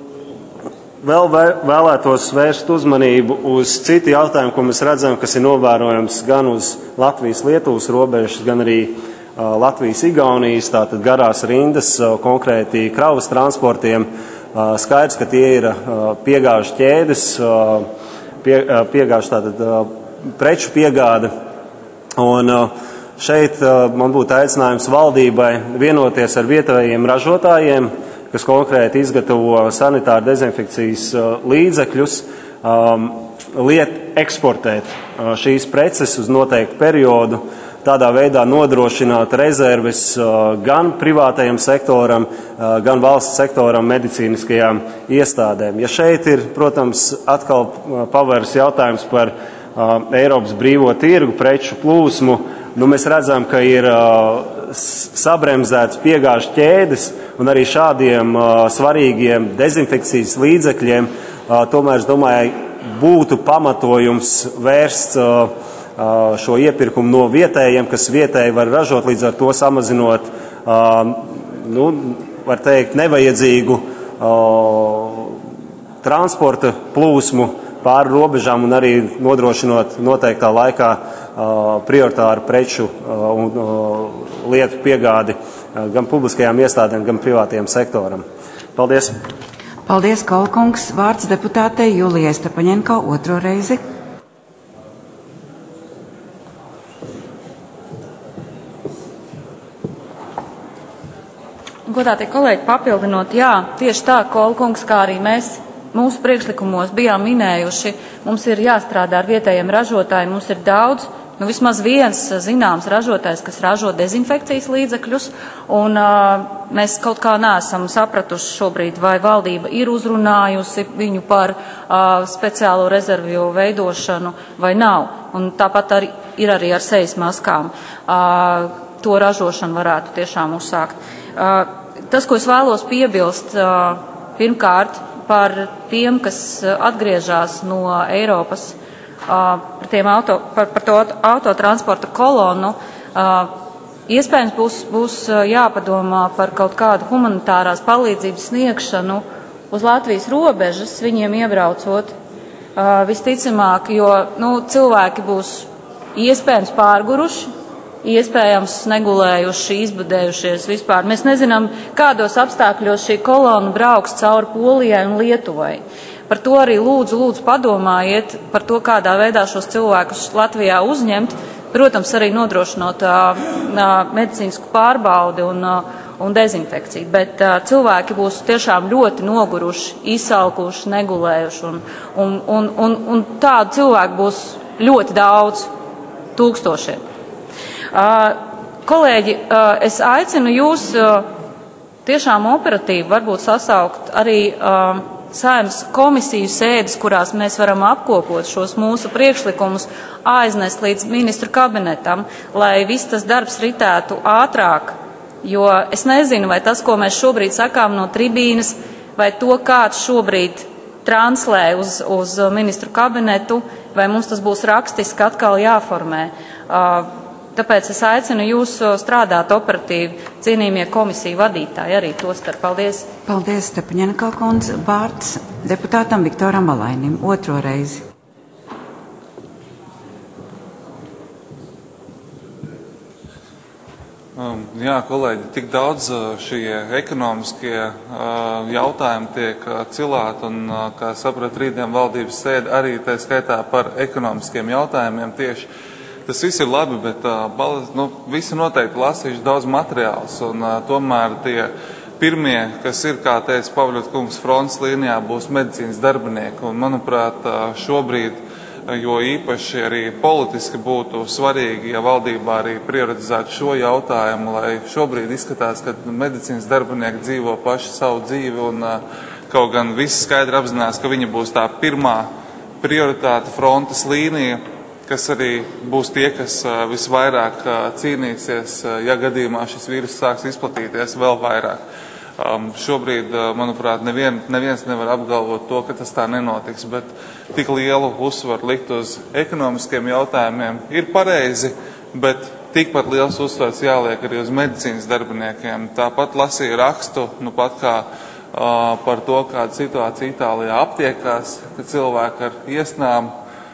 vēl vēlētos vērst uzmanību uz citu jautājumu, ko mēs redzam, kas ir novērojams gan uz Latvijas-Lietuvas robežas, gan arī uh, Latvijas-Igaunijas, tātad garās rindas, uh, konkrēti kravas transportiem. Uh, skaidrs, ka tie ir uh, piegāžu ķēdes, uh, Pie, piegājuši tātad preču piegāde. Un šeit man būtu aicinājums valdībai vienoties ar vietējiem ražotājiem, kas konkrēti izgatavo sanitāru dezinfekcijas līdzekļus, liet eksportēt šīs preces uz noteiktu periodu, tādā veidā nodrošināt rezerves gan privātajam sektoram, gan valsts sektoram, medicīniskajām iestādēm. Ja šeit ir, protams, atkal pavērs jautājums par Eiropas brīvo tirgu, preču plūsmu, nu mēs redzam, ka ir sabremzēts piegāžu ķēdes un arī šādiem svarīgiem dezinfekcijas līdzekļiem, tomēr, es domāju, būtu pamatojums vērsts šo iepirkumu no vietējiem, kas vietēji var ražot, līdz ar to samazinot, nu, var teikt, nevajadzīgu transporta plūsmu pāri robežām un arī nodrošinot noteiktā laikā prioritāru preču un lietu piegādi gan publiskajām iestādēm, gan privātajam sektoram. Paldies! Paldies, Kolkungs. Vārds deputātei Julijai Stepaņenko otro reizi. Godātie kolēģi, papildinot, jā, tieši tā, Kolkungs, kā arī mēs mūsu priekšlikumos bijām minējuši, mums ir jāstrādā ar vietējiem ražotājiem, mums ir daudz nu, vismaz viens zināms ražotājs, kas ražo dezinfekcijas līdzekļus, un uh, mēs kaut kā neesam sapratuši šobrīd, vai valdība ir uzrunājusi viņu par uh, speciālo rezervju veidošanu vai nav. Un tāpat arī ir arī ar sejas maskām. Uh, to ražošanu varētu tiešām uzsākt. Uh, tas, ko es vēlos piebilst, uh, pirmkārt par tiem, kas atgriežas no Eiropas, uh, par, tiem auto, par, par to autotransporta kolonu, uh, iespējams būs, būs jāpadomā par kaut kādu humanitārās palīdzības sniegšanu uz Latvijas robežas, viņiem iebraucot uh, visticamāk, jo nu, cilvēki būs iespējams pārguruši, iespējams negulējuši, izbadējušies vispār. Mēs nezinām, kādos apstākļos šī kolona brauks cauri Polijai un Lietuvai. Par to arī lūdzu, lūdzu padomājiet, par to, kādā veidā šos cilvēkus Latvijā uzņemt, protams, arī nodrošinot uh, medicīnisku pārbaudi un, uh, un dezinfekciju. Bet uh, cilvēki būs tiešām ļoti noguruši, izsalkuši, negulējuši, un, un, un, un, un tādu cilvēku būs ļoti daudz, tūkstošiem. Uh, kolēģi, uh, es aicinu jūs uh, tiešām operatīvi varbūt sasaukt arī uh, Saeimas komisiju sēdes, kurās mēs varam apkopot šos mūsu priekšlikumus, aiznest līdz ministru kabinetam, lai viss tas darbs ritētu ātrāk, jo es nezinu, vai tas, ko mēs šobrīd sakām no tribīnes, vai to kāds šobrīd translē uz, uz ministru kabinetu, vai mums tas būs rakstiski atkal jāformē. Uh, Tāpēc es aicinu jūs strādāt operatīvi, cienījamie komisiju vadītāji arī to starp. Paldies. Paldies, Stepaņenko kundze. Vārds deputātam Viktoram Valainim. Otro reizi. Jā, kolēģi, tik daudz šie ekonomiskie jautājumi tiek cilāti un, kā sapratu, rītdien valdības sēde arī tā skaitā par ekonomiskiem jautājumiem tieši. Tas viss ir labi, bet nu, visi noteikti lasījuši daudz materiālus, un tomēr tie pirmie, kas ir, kā teica Pavļot kungs, fronts līnijā, būs medicīnas darbinieki. Un, manuprāt, šobrīd, jo īpaši arī politiski būtu svarīgi, ja valdībā arī prioritizētu šo jautājumu, lai šobrīd izskatās, ka medicīnas darbinieki dzīvo paši savu dzīvi, un kaut gan visi skaidri apzinās, ka viņi būs tā pirmā prioritāte frontes līnija, kas arī būs tie, kas visvairāk cīnīsies, ja gadījumā šis vīrus sāks izplatīties vēl vairāk. Um, šobrīd, manuprāt, nevien, neviens nevar apgalvot to, ka tas tā nenotiks, bet tik lielu uzsvaru likt uz ekonomiskiem jautājumiem ir pareizi, bet tikpat liels uzsvars jāliek arī uz medicīnas darbiniekiem. Tāpat lasīju rakstu, nu pat kā uh, par to, kāda situācija Itālijā aptiekās, ka cilvēki ar iesnām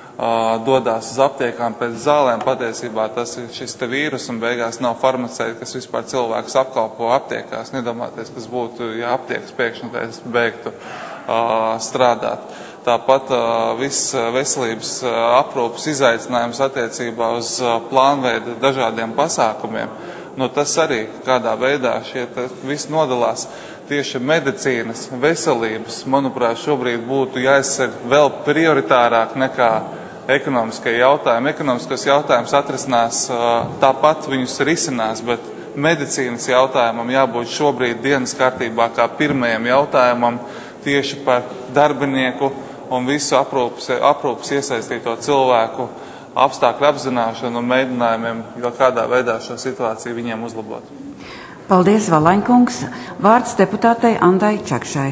dodās uz aptiekām pēc zālēm. Patiesībā tas ir šis te vīrus un beigās nav farmaceiti, kas vispār cilvēkus apkalpo aptiekās. Nedomāties, kas būtu, ja aptiekas pēkšņi tais beigtu uh, strādāt. Tāpat uh, viss veselības uh, aprūpas izaicinājums attiecībā uz uh, plānveidu dažādiem pasākumiem. Nu, tas arī kādā veidā šie viss nodalās. Tieši medicīnas, veselības, manuprāt, šobrīd būtu jāizsver vēl prioritārāk nekā ekonomiskie jautājumi. Ekonomiskos jautājumus atrisinās tāpat, viņus risinās, bet medicīnas jautājumam jābūt šobrīd dienas kārtībā kā pirmajam jautājumam tieši par darbinieku un visu aprūpas, aprūpas iesaistīto cilvēku apstākļu apzināšanu un mēģinājumiem, jo kādā veidā šo situāciju viņiem uzlabot. Paldies, Valaņkungs. Vārds deputātei Andai Čakšai.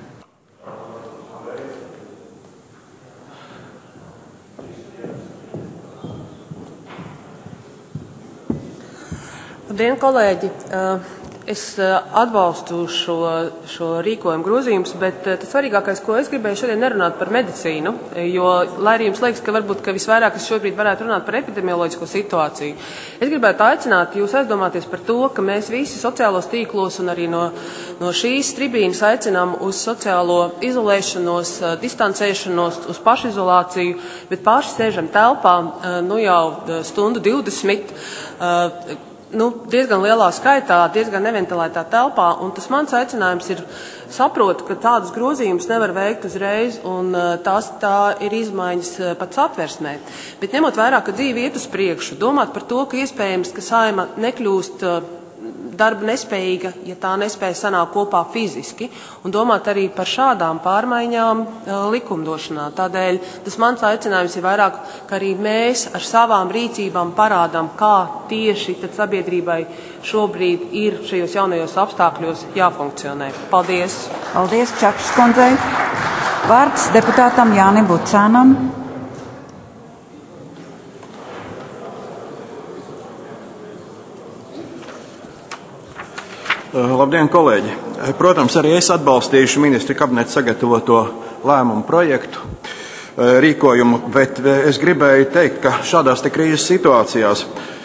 Labdien, kolēģi! Es atbalstu šo, šo rīkojumu grozījumus, bet tas svarīgākais, ko es gribēju šodien nerunāt par medicīnu, jo, lai arī jums liekas, ka varbūt, ka visvairāk es šobrīd varētu runāt par epidemioloģisko situāciju, es gribētu aicināt jūs aizdomāties par to, ka mēs visi sociālos tīklos un arī no, no šīs tribīnas aicinām uz sociālo izolēšanos, distancēšanos, uz pašizolāciju, bet paši sēžam telpā, nu jau stundu divdesmit, nu, diezgan lielā skaitā, diezgan neventilētā telpā, un tas mans aicinājums ir saprotu, ka tādas grozījumus nevar veikt uzreiz, un tās tā ir izmaiņas pats atversmē. Bet ņemot vērā, ka dzīve iet uz priekšu, domāt par to, ka iespējams, ka Saeima nekļūst darba nespējīga, ja tā nespēja sanākt kopā fiziski, un domāt arī par šādām pārmaiņām likumdošanā. Tādēļ tas mans aicinājums ir vairāk, ka arī mēs ar savām rīcībām parādām, kā tieši tad sabiedrībai šobrīd ir šajos jaunajos apstākļos jāfunkcionē. Paldies! Paldies, Čakšas kundzei. Vārds deputātam Jānim Bucānam. Labdien, kolēģi! Protams, arī es atbalstīšu ministra kabineta sagatavoto lēmumu projektu, rīkojumu, bet es gribēju teikt, ka šādās te krīzes situācijās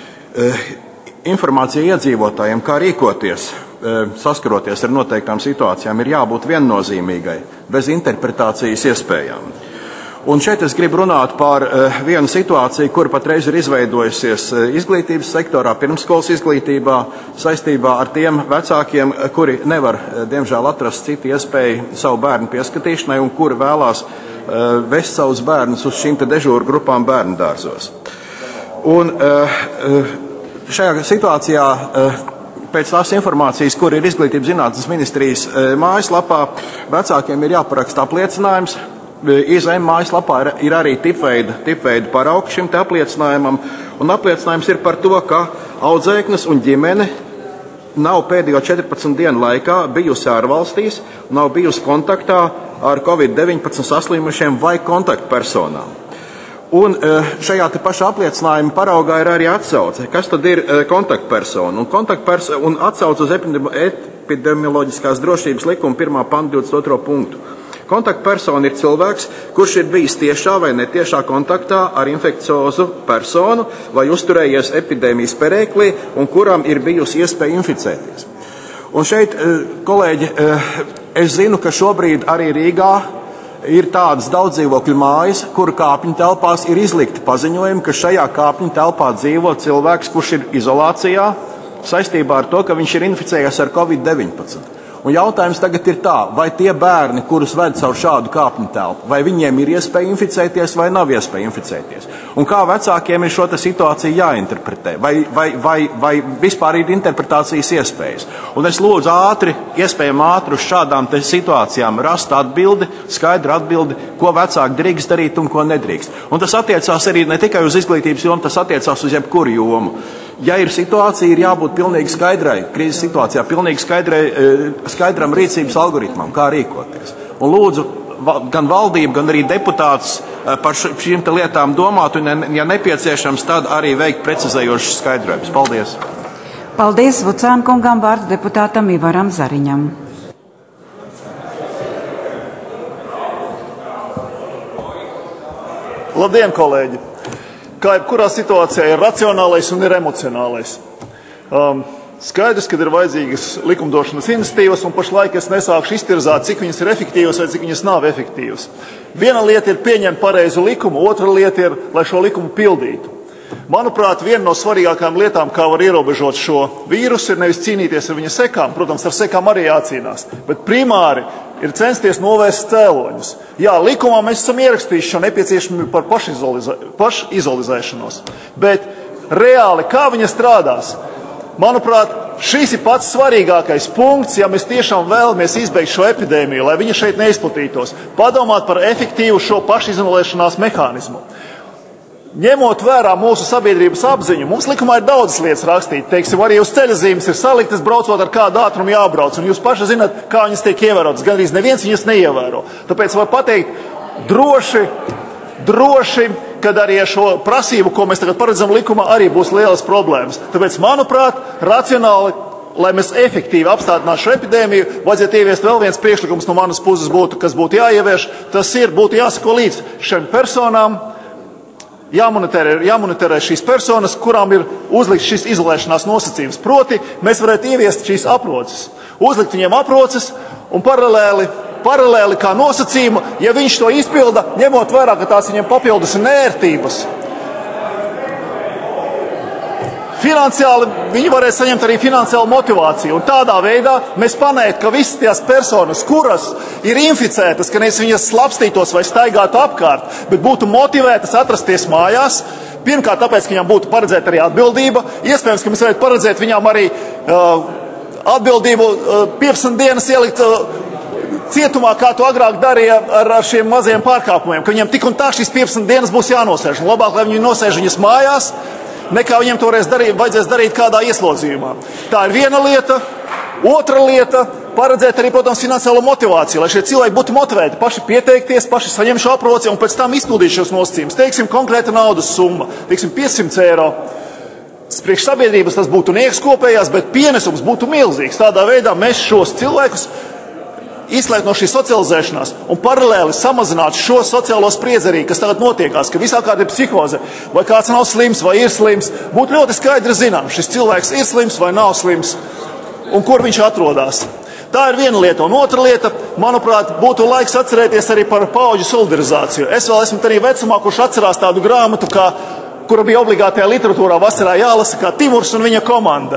informācija iedzīvotājiem, kā rīkoties, saskaroties ar noteiktām situācijām, ir jābūt viennozīmīgai, bez interpretācijas iespējām. Un šeit es gribu runāt par uh, vienu situāciju, kur patreiz ir izveidojusies uh, izglītības sektorā, pirmskolas izglītībā, saistībā ar tiem vecākiem, kuri nevar, uh, diemžēl, atrast citu iespēju savu bērnu pieskatīšanai un kuri vēlās uh, vest savus bērnus uz šīm te dežūru grupām bērnu dārzos. Un uh, šajā situācijā uh, pēc tās informācijas, kur ir izglītības zinātnes ministrijas uh, mājaslapā, vecākiem ir jāparaksta apliecinājums. I Z M mājaslapā ir, ir arī tipveida, tipveida paraugs šim te apliecinājumam, un apliecinājums ir par to, ka audzēknis un ģimene nav pēdējo četrpadsmit dienu laikā bijusi ārvalstīs, nav bijusi kontaktā ar covid deviņpadsmit saslimušiem vai kontaktpersonām. Un šajā te pašā apliecinājuma paraugā ir arī atsauce. Kas tad ir kontaktpersona? Un, kontaktperso- un atsauce uz epidemioloģiskās drošības likuma pirmā panta divdesmit otro punktu. Kontaktpersona ir cilvēks, kurš ir bijis tiešā vai netiešā kontaktā ar infekciozu personu vai uzturējies epidēmijas perēklī un kuram ir bijusi iespēja inficēties. Un šeit, kolēģi, es zinu, ka šobrīd arī Rīgā ir tādas daudzdzīvokļu mājas, kuru kāpņu telpās ir izlikti paziņojumi, ka šajā kāpņu telpā dzīvo cilvēks, kurš ir izolācijā saistībā ar to, ka viņš ir inficējies ar covid deviņpadsmit. Un jautājums tagad ir tā, vai tie bērni, kurus ved caur šādu kāpņu telpu, vai viņiem ir iespēja inficēties vai nav iespēja inficēties? Un kā vecākiem ir šo situāciju jāinterpretē? Vai, vai, vai, vai vispār ir interpretācijas iespējas? Un es lūdzu ātri, iespējami ātri uz šādām te situācijām rast atbildi, skaidru atbildi, ko vecāki drīkst darīt un ko nedrīkst. Un tas attiecās arī ne tikai uz izglītības jomu, tas attiecās uz jebkuru jomu. Ja ir situācija, ir jābūt pilnīgi skaidrai, krīzes situācijā, pilnīgi skaidrai, skaidram rīcības algoritmam, kā rīkoties. Un lūdzu gan valdību, gan arī deputātus par šīm te lietām domāt, un, ja nepieciešams, tad arī veikt precizējošas skaidrojumus. Paldies! Paldies Vucāna kungam, vārds deputātam Ivaram Zariņam. Labdien, kolēģi! Kā jebkurā situācijā ir racionālais un ir emocionālais. Um, skaidrs, ka ir vajadzīgas likumdošanas iniciatīvas, un pašlaik es nesākšu iztirzāt, cik viņas ir efektīvas vai cik viņas nav efektīvas. Viena lieta ir pieņemt pareizu likumu, otra lieta ir, lai šo likumu pildītu. Manuprāt, viena no svarīgākajām lietām, kā var ierobežot šo vīrusu, ir nevis cīnīties ar viņa sekām, protams, ar sekām arī jācīnās, bet primāri ir censties novērst cēloņus. Jā, likumā mēs esam ierakstījuši šo nepieciešamību par pašizolizē, pašizolizēšanos, bet reāli kā viņa strādās? Manuprāt, šis ir pats svarīgākais punkts, ja mēs tiešām vēlamies izbeigt šo epidēmiju, lai viņa šeit neizplatītos. Padomāt par efektīvu šo pašizolēšanās mehānismu. Ņemot vērā mūsu sabiedrības apziņu, mums likumā ir daudzas lietas rakstīt. Teiksim, arī uz ceļazīmes ir saliktas, braucot ar kādu ātrumu jābrauc, un jūs paši zināt, kā viņas tiek ievērotas. Gan arī neviens viņas neievēro. Tāpēc var pateikt droši, droši, kad arī ar šo prasību, ko mēs tagad paredzam likumā, arī būs lielas problēmas. Tāpēc, manuprāt, racionāli, lai mēs efektīvi apstādinātu šo epidēmiju, vajadzētu ieviest vēl viens priekšlikums no manas puses, būtu, kas būtu jāievieš. Tas ir, būtu jāsako līdz šiem personām, jāmonitorē, jāmonitorē šīs personas, kurām ir uzlikts šis izolēšanās nosacījums. Proti, mēs varētu ieviest šīs aproces, uzlikt viņiem aproces un paralēli, paralēli kā nosacījumu, ja viņš to izpilda, ņemot vērā, ka tās viņiem papildus ir nērtības. Finansiāli viņi varēs saņemt arī finansiālu motivāciju. Un tādā veidā mēs panāktu, ka visas tās personas, kuras ir inficētas, ka nevis viņas slapstītos vai staigātu apkārt, bet būtu motivētas atrasties mājās. Pirmkārt, tāpēc, ka viņām būtu paredzēta arī atbildība. Iespējams, ka mēs varētu paredzēt viņām arī uh, atbildību uh, piecdesmit dienas ielikt uh, cietumā, kā to agrāk darīja ar, ar šiem mazajiem pārkāpumiem, ka viņiem tik un tā šīs piecdesmit dienas būs jānosēž. Un labāk, lai viņi nosēž viņas mājās, nekā viņiem to darīt, vajadzēs darīt kādā ieslodzījumā. Tā ir viena lieta. Otra lieta – paredzēt arī, protams, finansiālo motivāciju, lai šie cilvēki būtu motivēti paši pieteikties, paši saņem šo aprociju un pēc tam izpildīt šos nosacījumus. Teiksim, konkrēta naudas summa, teiksim, piecsimt eiro. Priekš sabiedrības tas būtu nieks kopējās, bet pienesums būtu milzīgs. Tādā veidā mēs šos cilvēkus izslēgt no šīs socializēšanās un paralēli samazināt šo sociālo spriedzi arī, kas tagad notiekās, ka visā kāda ir psihoze, vai kāds nav slims, vai ir slims, būtu ļoti skaidri zinām, šis cilvēks ir slims vai nav slims un kur viņš atrodas. Tā ir viena lieta. Un otra lieta, manuprāt, būtu laiks atcerēties arī par paudžu solidarizāciju. Es vēl esmu arī vecumā, kurš atcerās tādu grāmatu, kā, kura bija obligātajā literatūrā vasarā jālasa, kā Timurs un viņa komanda.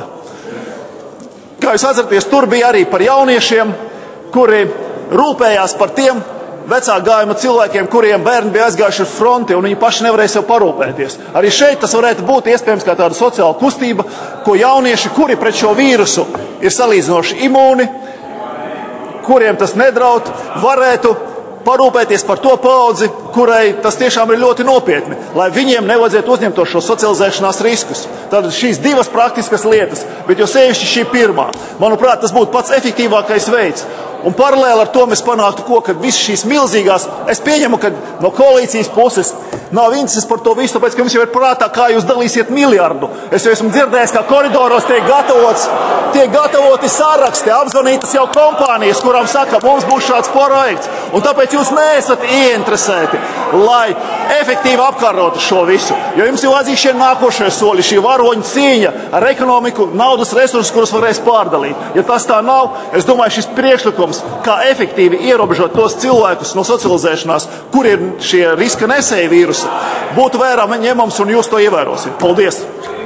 Kā jūs atceraties, tur bija arī par jauniešiem, kuri rūpējās par tiem vecāku gājuma cilvēkiem, kuriem bērni bija aizgājuši uz fronti un viņi paši nevarēja sev parūpēties. Arī šeit tas varētu būt iespējams kā tāda sociāla kustība, ko jaunieši, kuri pret šo vīrusu ir salīdzinoši imūni, kuriem tas nedraud, varētu parūpēties par to paudzi, kurai tas tiešām ir ļoti nopietni, lai viņiem nevajadzētu uzņemt šo socializēšanās riskus. Tātad šīs divas praktiskas lietas, bet jo sevišķi šī pirmā. Manuprāt, tas būtu pats efektīvākais veids. Un paralēli ar to mēs panāktu, ko, kad visas šīs milzīgās, es pieņemu, ka no koalīcijas puses nav intereses par to visu, tāpēc, ka jums jau ir prātā, kā jūs dalīsiet miljardu. Es jau esmu dzirdējis, ka koridoros tiek gatavots, tiek gatavoti saraksti, apzvanītas jau kompānijas, kurām saka, mums būs šāds projekts. Un tāpēc jūs neesat ieinteresēti, lai efektīvi apkarotu šo visu. Jo jums ir vajadzīgi šie nākošie soļi, šī varoņu cīņa ar ekonomiku, naudas resursus, kurus varēs pārdalīt. Ja tas tā nav, es domāju, šis priekšlikums, kā efektīvi ierobežot tos cilvēkus no socializēšanās, kur ir šie riska nesēji vīrusi, būtu vērā ņemams un jūs to ievērosiet. Paldies!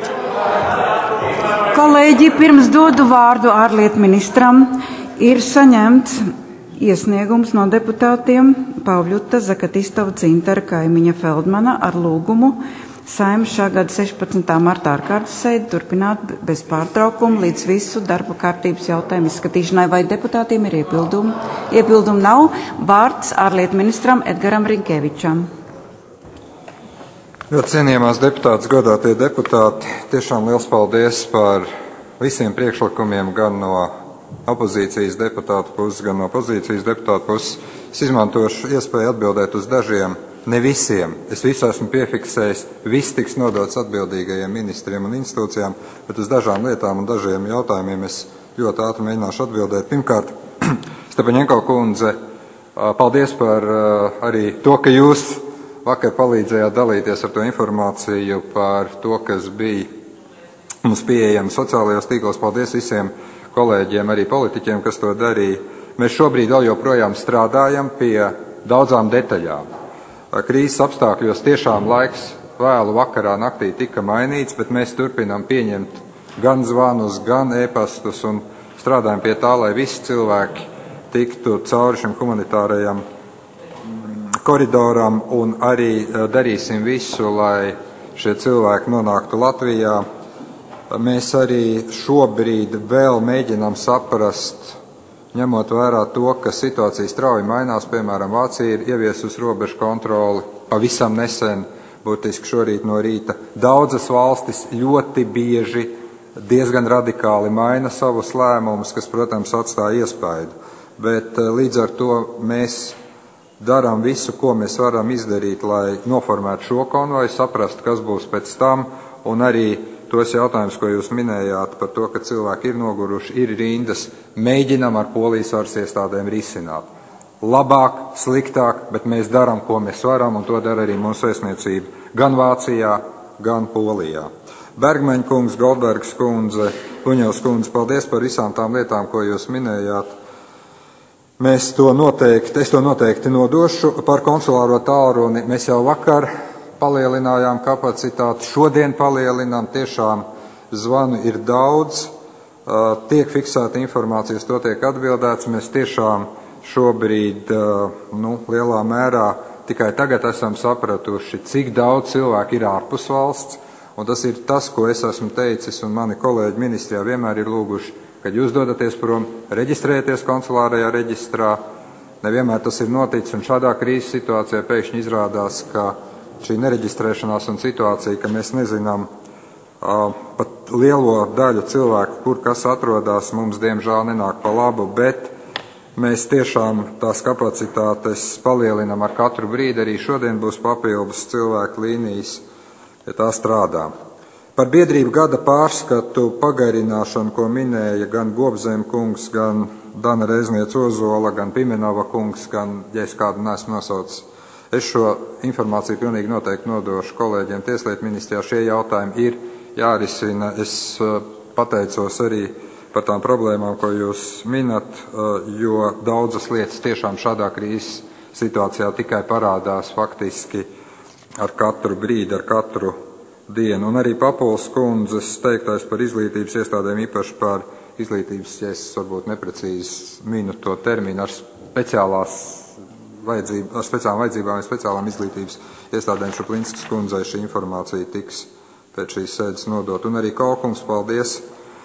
Kolēģi, pirms dodu vārdu ārlietu ministram, ir saņemts iesniegums no deputātiem Pavļuta, Zakatistova, Dzintara, Kaimiņa, Feldmana ar lūgumu Saeimas šā gada sešpadsmitā martā ārkārtas sēdi turpināt bez pārtraukuma līdz visu darba kārtības jautājumu izskatīšanai. Vai deputātiem ir iebildumi? Iebildumi nav. Vārds ārlietu ministram Edgaram Rinkevičam. Ļoti cienījamās deputātas, godātie deputāti, tiešām liels paldies par visiem priekšlikumiem gan no opozīcijas deputātu puses, gan no pozīcijas deputātu puses. Es izmantošu iespēju atbildēt uz dažiem. Ne visiem. Es visu esmu piefiksējis, viss tiks nodots atbildīgajiem ministriem un institūcijām, bet uz dažām lietām un dažiem jautājumiem es ļoti ātri mēģināšu atbildēt. Pirmkārt, Stepaņenko kundze, paldies par arī to, ka jūs vakar palīdzējāt dalīties ar to informāciju par to, kas bija mums pieejami sociālajos tīklos. Paldies visiem kolēģiem, arī politiķiem, kas to darīja. Mēs šobrīd vēl joprojām strādājam pie daudzām detaļām. Krīzes apstākļos tiešām laiks vēlu vakarā naktī tika mainīts, bet mēs turpinām pieņemt gan zvanus, gan e-pastus un strādājam pie tā, lai visi cilvēki tiktu cauri šim humanitārajam koridoram un arī darīsim visu, lai šie cilvēki nonāktu Latvijā. Mēs arī šobrīd vēl mēģinām saprast, ņemot vērā to, ka situācija strauji mainās, piemēram, Vācija ir ieviesusi robežu kontroli pavisam nesen, būtiski šorīt no rīta. Daudzas valstis ļoti bieži diezgan radikāli maina savus lēmumus, kas, protams, atstāja iespaidu. Bet līdz ar to mēs darām visu, ko mēs varam izdarīt, lai noformētu šo konvoju, saprast, kas būs pēc tam, un arī tos jautājumus, ko jūs minējāt par to, ka cilvēki ir noguruši, ir rindas, mēģinam ar polijas varas iestādēm risināt. Labāk, sliktāk, bet mēs darām, ko mēs varam, un to dara arī mūsu vēstniecība gan Vācijā, gan Polijā. Bergmeņa kungs, Goldbergs kundze, Puņevs kundze, paldies par visām tām lietām, ko jūs minējāt. Mēs to noteikti, es to noteikti nodošu par konsulāro tālruni. Mēs jau vakar palielinājām kapacitāti, šodien palielinām, tiešām zvanu ir daudz, tiek fiksēta informācijas, to tiek atbildēts. Mēs tiešām šobrīd, nu, lielā mērā tikai tagad esam sapratuši, cik daudz cilvēku ir ārpus valsts, un tas ir tas, ko es esmu teicis, un mani kolēģi ministrijā vienmēr ir lūguši, kad jūs dodaties prom, reģistrēties konsulārajā reģistrā. Nevienmēr tas ir noticis, un šādā krīzes situācijā pēkšņi izrādās, ka šī nereģistrēšanās un situācija, ka mēs nezinām uh, pat lielo daļu cilvēku, kur kas atrodas, mums diemžēl nenāk pa labu, bet mēs tiešām tās kapacitātes palielinam ar katru brīdi. Arī šodien būs papildus cilvēku līnijas, ja tā strādā. Par biedrību gada pārskatu pagarināšanu, ko minēja gan Gobzem kungs, gan Dana Rezniec Ozola, gan Pimenova kungs, gan, ja es kādu neesmu nosaucis, es šo informāciju pilnīgi noteikti nodošu kolēģiem Tieslietu ministrijā. Šie jautājumi ir jārisina. Es pateicos arī par tām problēmām, ko jūs minat, jo daudzas lietas tiešām šādā krīzes situācijā tikai parādās faktiski ar katru brīdi, ar katru dienu. Un arī Papuls kundzes teiktais par izglītības iestādēm, īpaši par izglītības, ja es varbūt neprecīzi minu to terminu, ar speciālās vajadzību, ar speciālām vajadzībām un speciālām izglītības iestādēm Šuplinskas kundzei šī informācija tiks pēc šīs sēdes nodot. Un arī Kalkums, paldies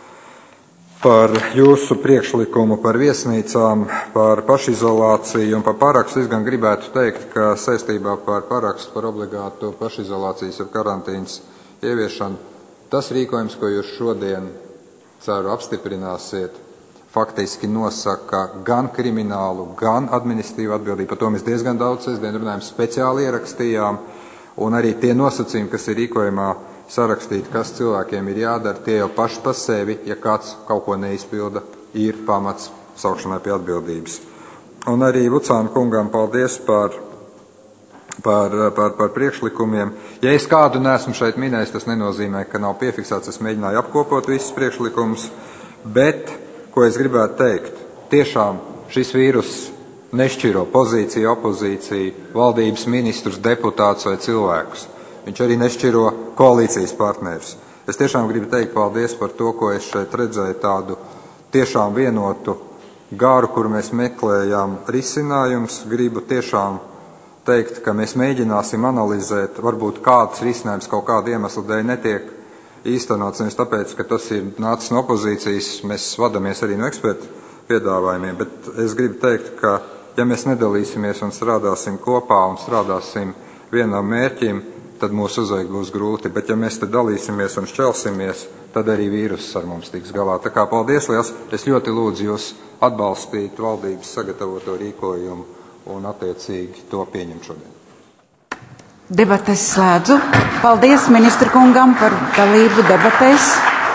par jūsu priekšlikumu par viesnīcām, par pašizolāciju un par parakstu. Es gan gribētu teikt, ka saistībā par parakstu par obligātu pašizolācijas un karantīnas ieviešanu, tas rīkojums, ko jūs šodien, ceru, apstiprināsiet, faktiski nosaka gan kriminālu, gan administratīvu atbildību. Par to mēs diezgan daudz sestdien runājam, speciāli ierakstījām, un arī tie nosacījumi, kas ir rīkojumā sarakstīti, kas cilvēkiem ir jādara, tie jau paši pa sevi, ja kāds kaut ko neizpilda, ir pamats saukšanai pie atbildības. Un arī Lucāna kungam paldies par, par, par, par priekšlikumiem. Ja es kādu neesmu šeit minējis, tas nenozīmē, ka nav piefiksēts, es mēģināju apkopot visus priekšlikumus, bet, ko es gribētu teikt, tiešām šis vīrus nešķiro pozīciju, opozīciju, valdības ministrus, deputātus vai cilvēkus. Viņš arī nešķiro koalīcijas partnerus. Es tiešām gribu teikt paldies par to, ko es šeit redzēju, tādu tiešām vienotu garu, kur mēs meklējām risinājums. Gribu tiešām teikt, ka mēs mēģināsim analizēt, varbūt kāds risinājums kaut kādu iemeslu dēļ netiek īstenots, nevis tāpēc, ka tas ir nācis no opozīcijas, mēs vadamies arī no ekspertu piedāvājumiem, bet es gribu teikt, ka ja mēs nedalīsimies un strādāsim kopā un strādāsim vienam mērķim, tad mūsu uzveikt būs grūti, bet ja mēs te dalīsimies un šķelsimies, tad arī vīruss ar mums tiks galā. Tā kā paldies liels, es ļoti lūdzu jūs atbalstīt valdības sagatavoto rīkojumu un attiecīgi to pieņemt šodien. Debates slēdzu. Paldies ministra kungam par dalību debatēs.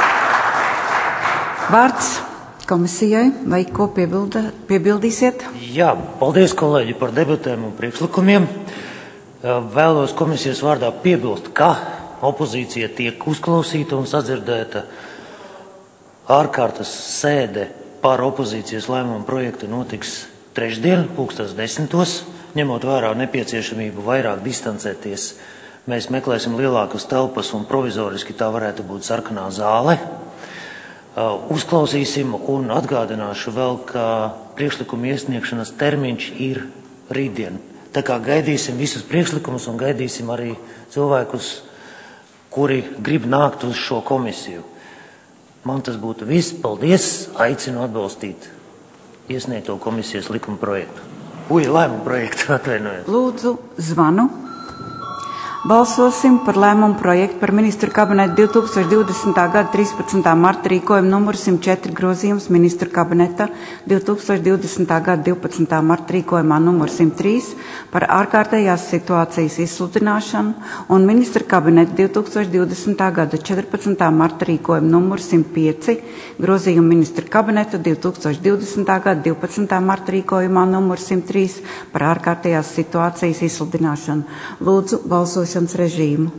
Vārds komisijai, vai ko piebilda, piebildīsiet? Jā, paldies kolēģi par debatēm un priekšlikumiem. Vēlos komisijas vārdā piebilst, ka opozīcija tiek uzklausīta un sadzirdēta. Ārkārtas sēde par opozīcijas lēmumu projektu notiks trešdien, pulkstens desmitos. Ņemot vērā nepieciešamību vairāk distancēties, mēs meklēsim lielākas telpas un provizoriski tā varētu būt sarkanā zāle. Uzklausīsim un atgādināšu vēl, ka priekšlikuma iesniegšanas termiņš ir rītdien. Tā kā gaidīsim visus priekšlikumus un gaidīsim arī cilvēkus, kuri grib nākt uz šo komisiju. Man tas būtu viss. Paldies. Aicinu atbalstīt iesniegto komisijas likuma projektu. Uj, lēmumu projektu, atvainojiet. Lūdzu, zvanu. Balsosim par lēmumu projektu par ministru kabinetu divi tūkstoši divdesmitā gada trīspadsmitā marta rīkojumu numuru simt četri grozījums ministru kabineta divi tūkstoši divdesmitā gada divpadsmitā marta rīkojumā numuru simt trīs par ārkārtējās situācijas izsludināšanu un ministru kabinetu divi tūkstoši divdesmitā gada četrpadsmitā marta rīkojumu numuru simt pieci grozījumu ministru kabineta divi tūkstoši divdesmitā gada divpadsmitā marta rīkojumā numuru simt trīs par ārkārtējās situācijas izsludināšanu. Lūdzu, balsosim režīmu.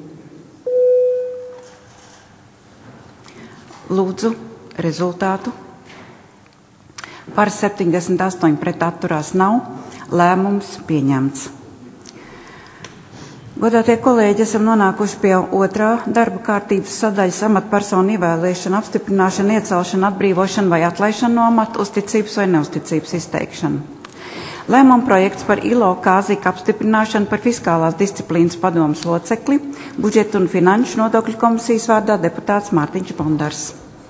Lūdzu rezultātu. Par septiņdesmit astoņi pret atturās nav. Lēmums pieņemts. Godātie kolēģi, esam nonākuši pie otrā darba kārtības sadaļas amatpersonu ievēlēšana, apstiprināšana, iecelšana, atbrīvošana vai atlaišana no amata, uzticības vai neuzticības izteikšana. Lēmuma projekts par I L O Kāzika apstiprināšanu par fiskālās disciplīnas padomes locekli, budžeta un finanšu nodokļu komisijas vārdā deputāts Mārtiņš Bondars.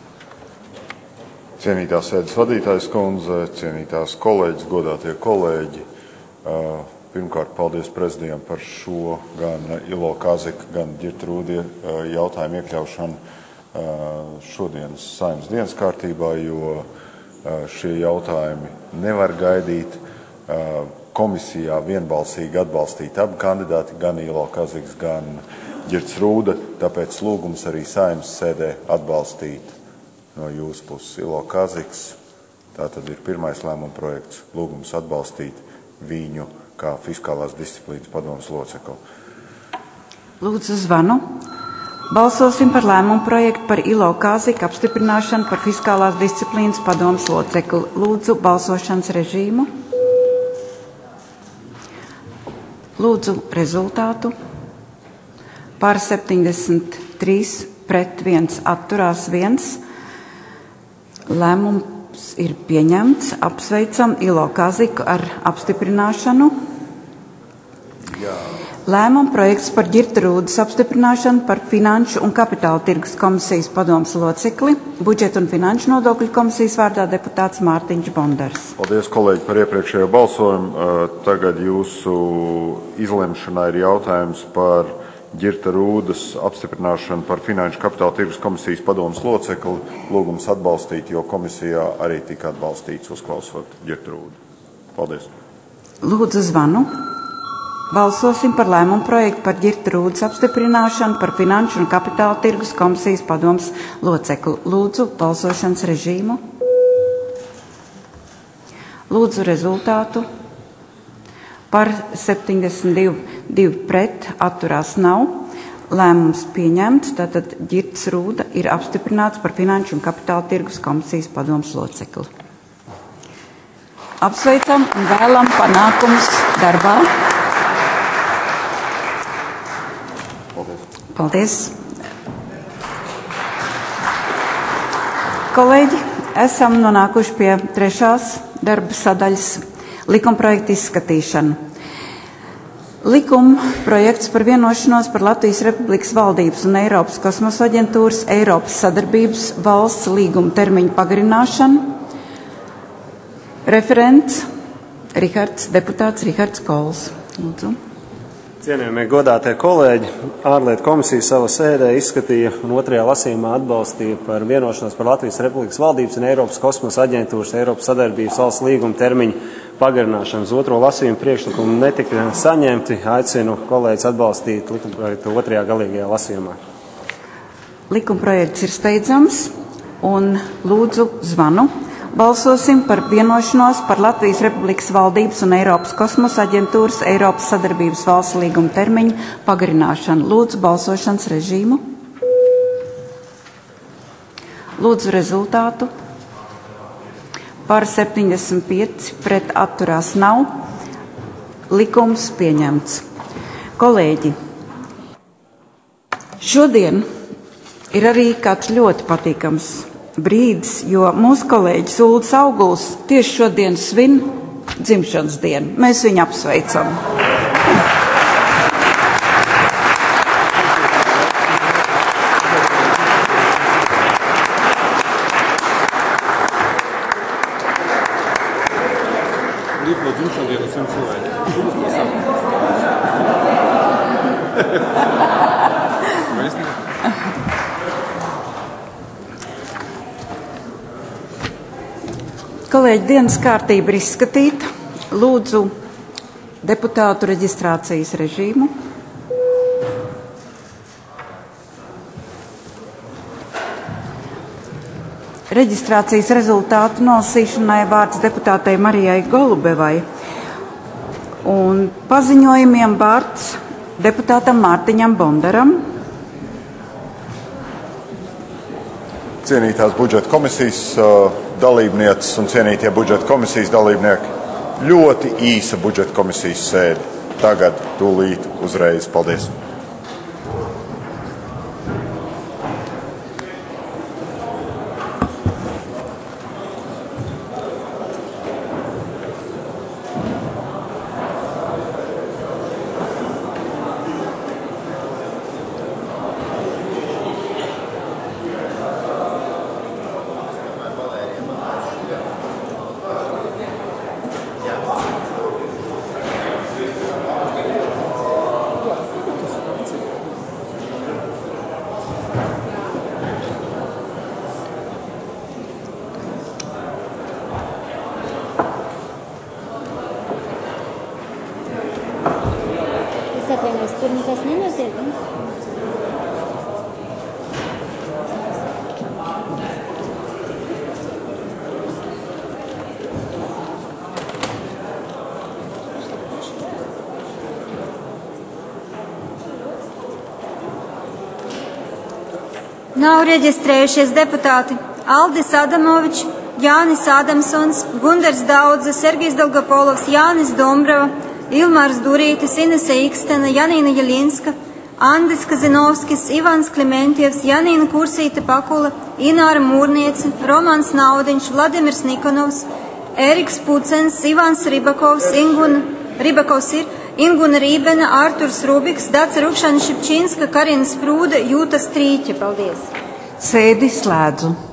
Cienītās sēdes vadītājas kundze, cienītās kolēģis, godātie kolēģi. Pirmkārt, paldies prezidijam par šo gan I L O Kāzika, gan Ģirtrūdi jautājumu iekļaušanu šodienas Saeimas dienas kārtībā, jo šie jautājumi nevar gaidīt. Komisijā vienbalsīgi atbalstīt abi kandidāti, gan I L O Kāziks, gan Ģirtrūda, tāpēc lūgums arī Saeimas sēdē atbalstīt no jūsu puses I L O Kāziks. Tātad ir pirmais lēmuma projekts, lūgums atbalstīt viņu kā fiskālās disciplīnas padomes locekli. Lūdzu zvanu. Balsosim par lēmumu projektu par I L O Kāzika apstiprināšanu par fiskālās disciplīnas padomes locekli. Lūdzu balsošanas režīmu. Lūdzu rezultātu. Par septiņdesmit trīs pret viens atturās viens. Lēmums ir pieņemts. Apsveicam I L O Kāziku ar apstiprināšanu. Jā. Lēmuma projekts par Ģirtrūdas apstiprināšanu par Finanšu un kapitāla tirgus komisijas padomes locekli, budžeta un finanšu nodokļu komisijas vārdā deputāts Mārtiņš Bondars. Paldies, kolēģi, par iepriekšējo balsojumu. Tagad jūsu izlemšanai ir jautājums par Ģirtrūdas apstiprināšanu par Finanšu kapitāla tirgus komisijas padomes locekli. Lūgums atbalstīt, jo komisijā arī tika atbalstīts uzklausot Ģirtrūdu. Paldies. Lūdzu zvanu. Balsosim par lēmumu projektu par Ģirtrūdas apstiprināšanu par Finanšu un kapitāla tirgus komisijas padomes locekli. Lūdzu balsošanas režīmu. Lūdzu rezultātu. Par septiņdesmit divi pret atturās nav. Lēmums pieņemts, tātad Ģirtrūda ir apstiprināts par Finanšu un kapitāla tirgus komisijas padomes locekli. Apsveicam un vēlam panākumus darbā. Paldies. Kolēģi, esam nonākuši pie trešās darba sadaļas likumprojekta izskatīšana. Likuma projekts par vienošanos par Latvijas Republikas valdības un Eiropas kosmosa aģentūras Eiropas sadarbības valsts līguma termiņu pagarināšanu. Referents Rihards, deputāts Rihards Kols. Lūdzu. Cienījamie godātie kolēģi, ārlietu komisija savā sēdē izskatīja un otrajā lasījumā atbalstīja par vienošanos par Latvijas Republikas valdības un Eiropas kosmosa aģentūras Eiropas sadarbības valsts līguma termiņu pagarināšanu. Uz otro lasījumu priekšlikumu netika saņemti. Aicinu kolēģis atbalstīt likumprojektu otrajā galīgajā lasījumā. Likumprojekts ir steidzams un lūdzu zvanu. Balsosim par vienošanos par Latvijas Republikas valdības un Eiropas kosmosa aģentūras Eiropas sadarbības valsts līguma termiņu pagarināšanu. Lūdzu balsošanas režīmu. Lūdzu rezultātu. Par septiņdesmit pieci pret atturās nav. Likums pieņemts. Kolēģi, šodien ir arī kāds ļoti patīkams brīdis, jo mūsu kolēģis Uldis Auguls tieši šodien svin dzimšanas dienu. Mēs viņu apsveicam. Kolēģi, dienas kārtība ir izskatīta. Lūdzu deputātu reģistrācijas režīmu. Reģistrācijas rezultātu nolasīšanai vārds deputātei Marijai Golubevai un paziņojumiem vārds deputātam Mārtiņam Bondaram. Cienītās budžeta komisijas dalībnieces un cienītie budžeta komisijas dalībnieki, ļoti īsa budžeta komisijas sēde. tagad, tūlīt, uzreiz. Paldies! Nav reģistrējušies deputāti Aldis Adamovičs, Jānis Adamsons, Gundars Daudze, Sergijs Dolgopolovs, Jānis Dombrava, Ilmārs Durītis, Inese Ikstena, Janīna Jeļinska, Andis Kazinovskis, Ivans Klimentievs, Janīna Kursīte Pakula, Ināra Mūrniece, Romans Naudiņš, Vladimirs Nikonovs, Eriks Pucens, Ivans Ribakovs, Inguna, Ribakovs ir, Inguna Rībena, Ārturs Rubiks, Dace Rukšana Šipčinska, Karina Sprūde, Jūta Strīķe. Paldies! Sēdi slēdzu.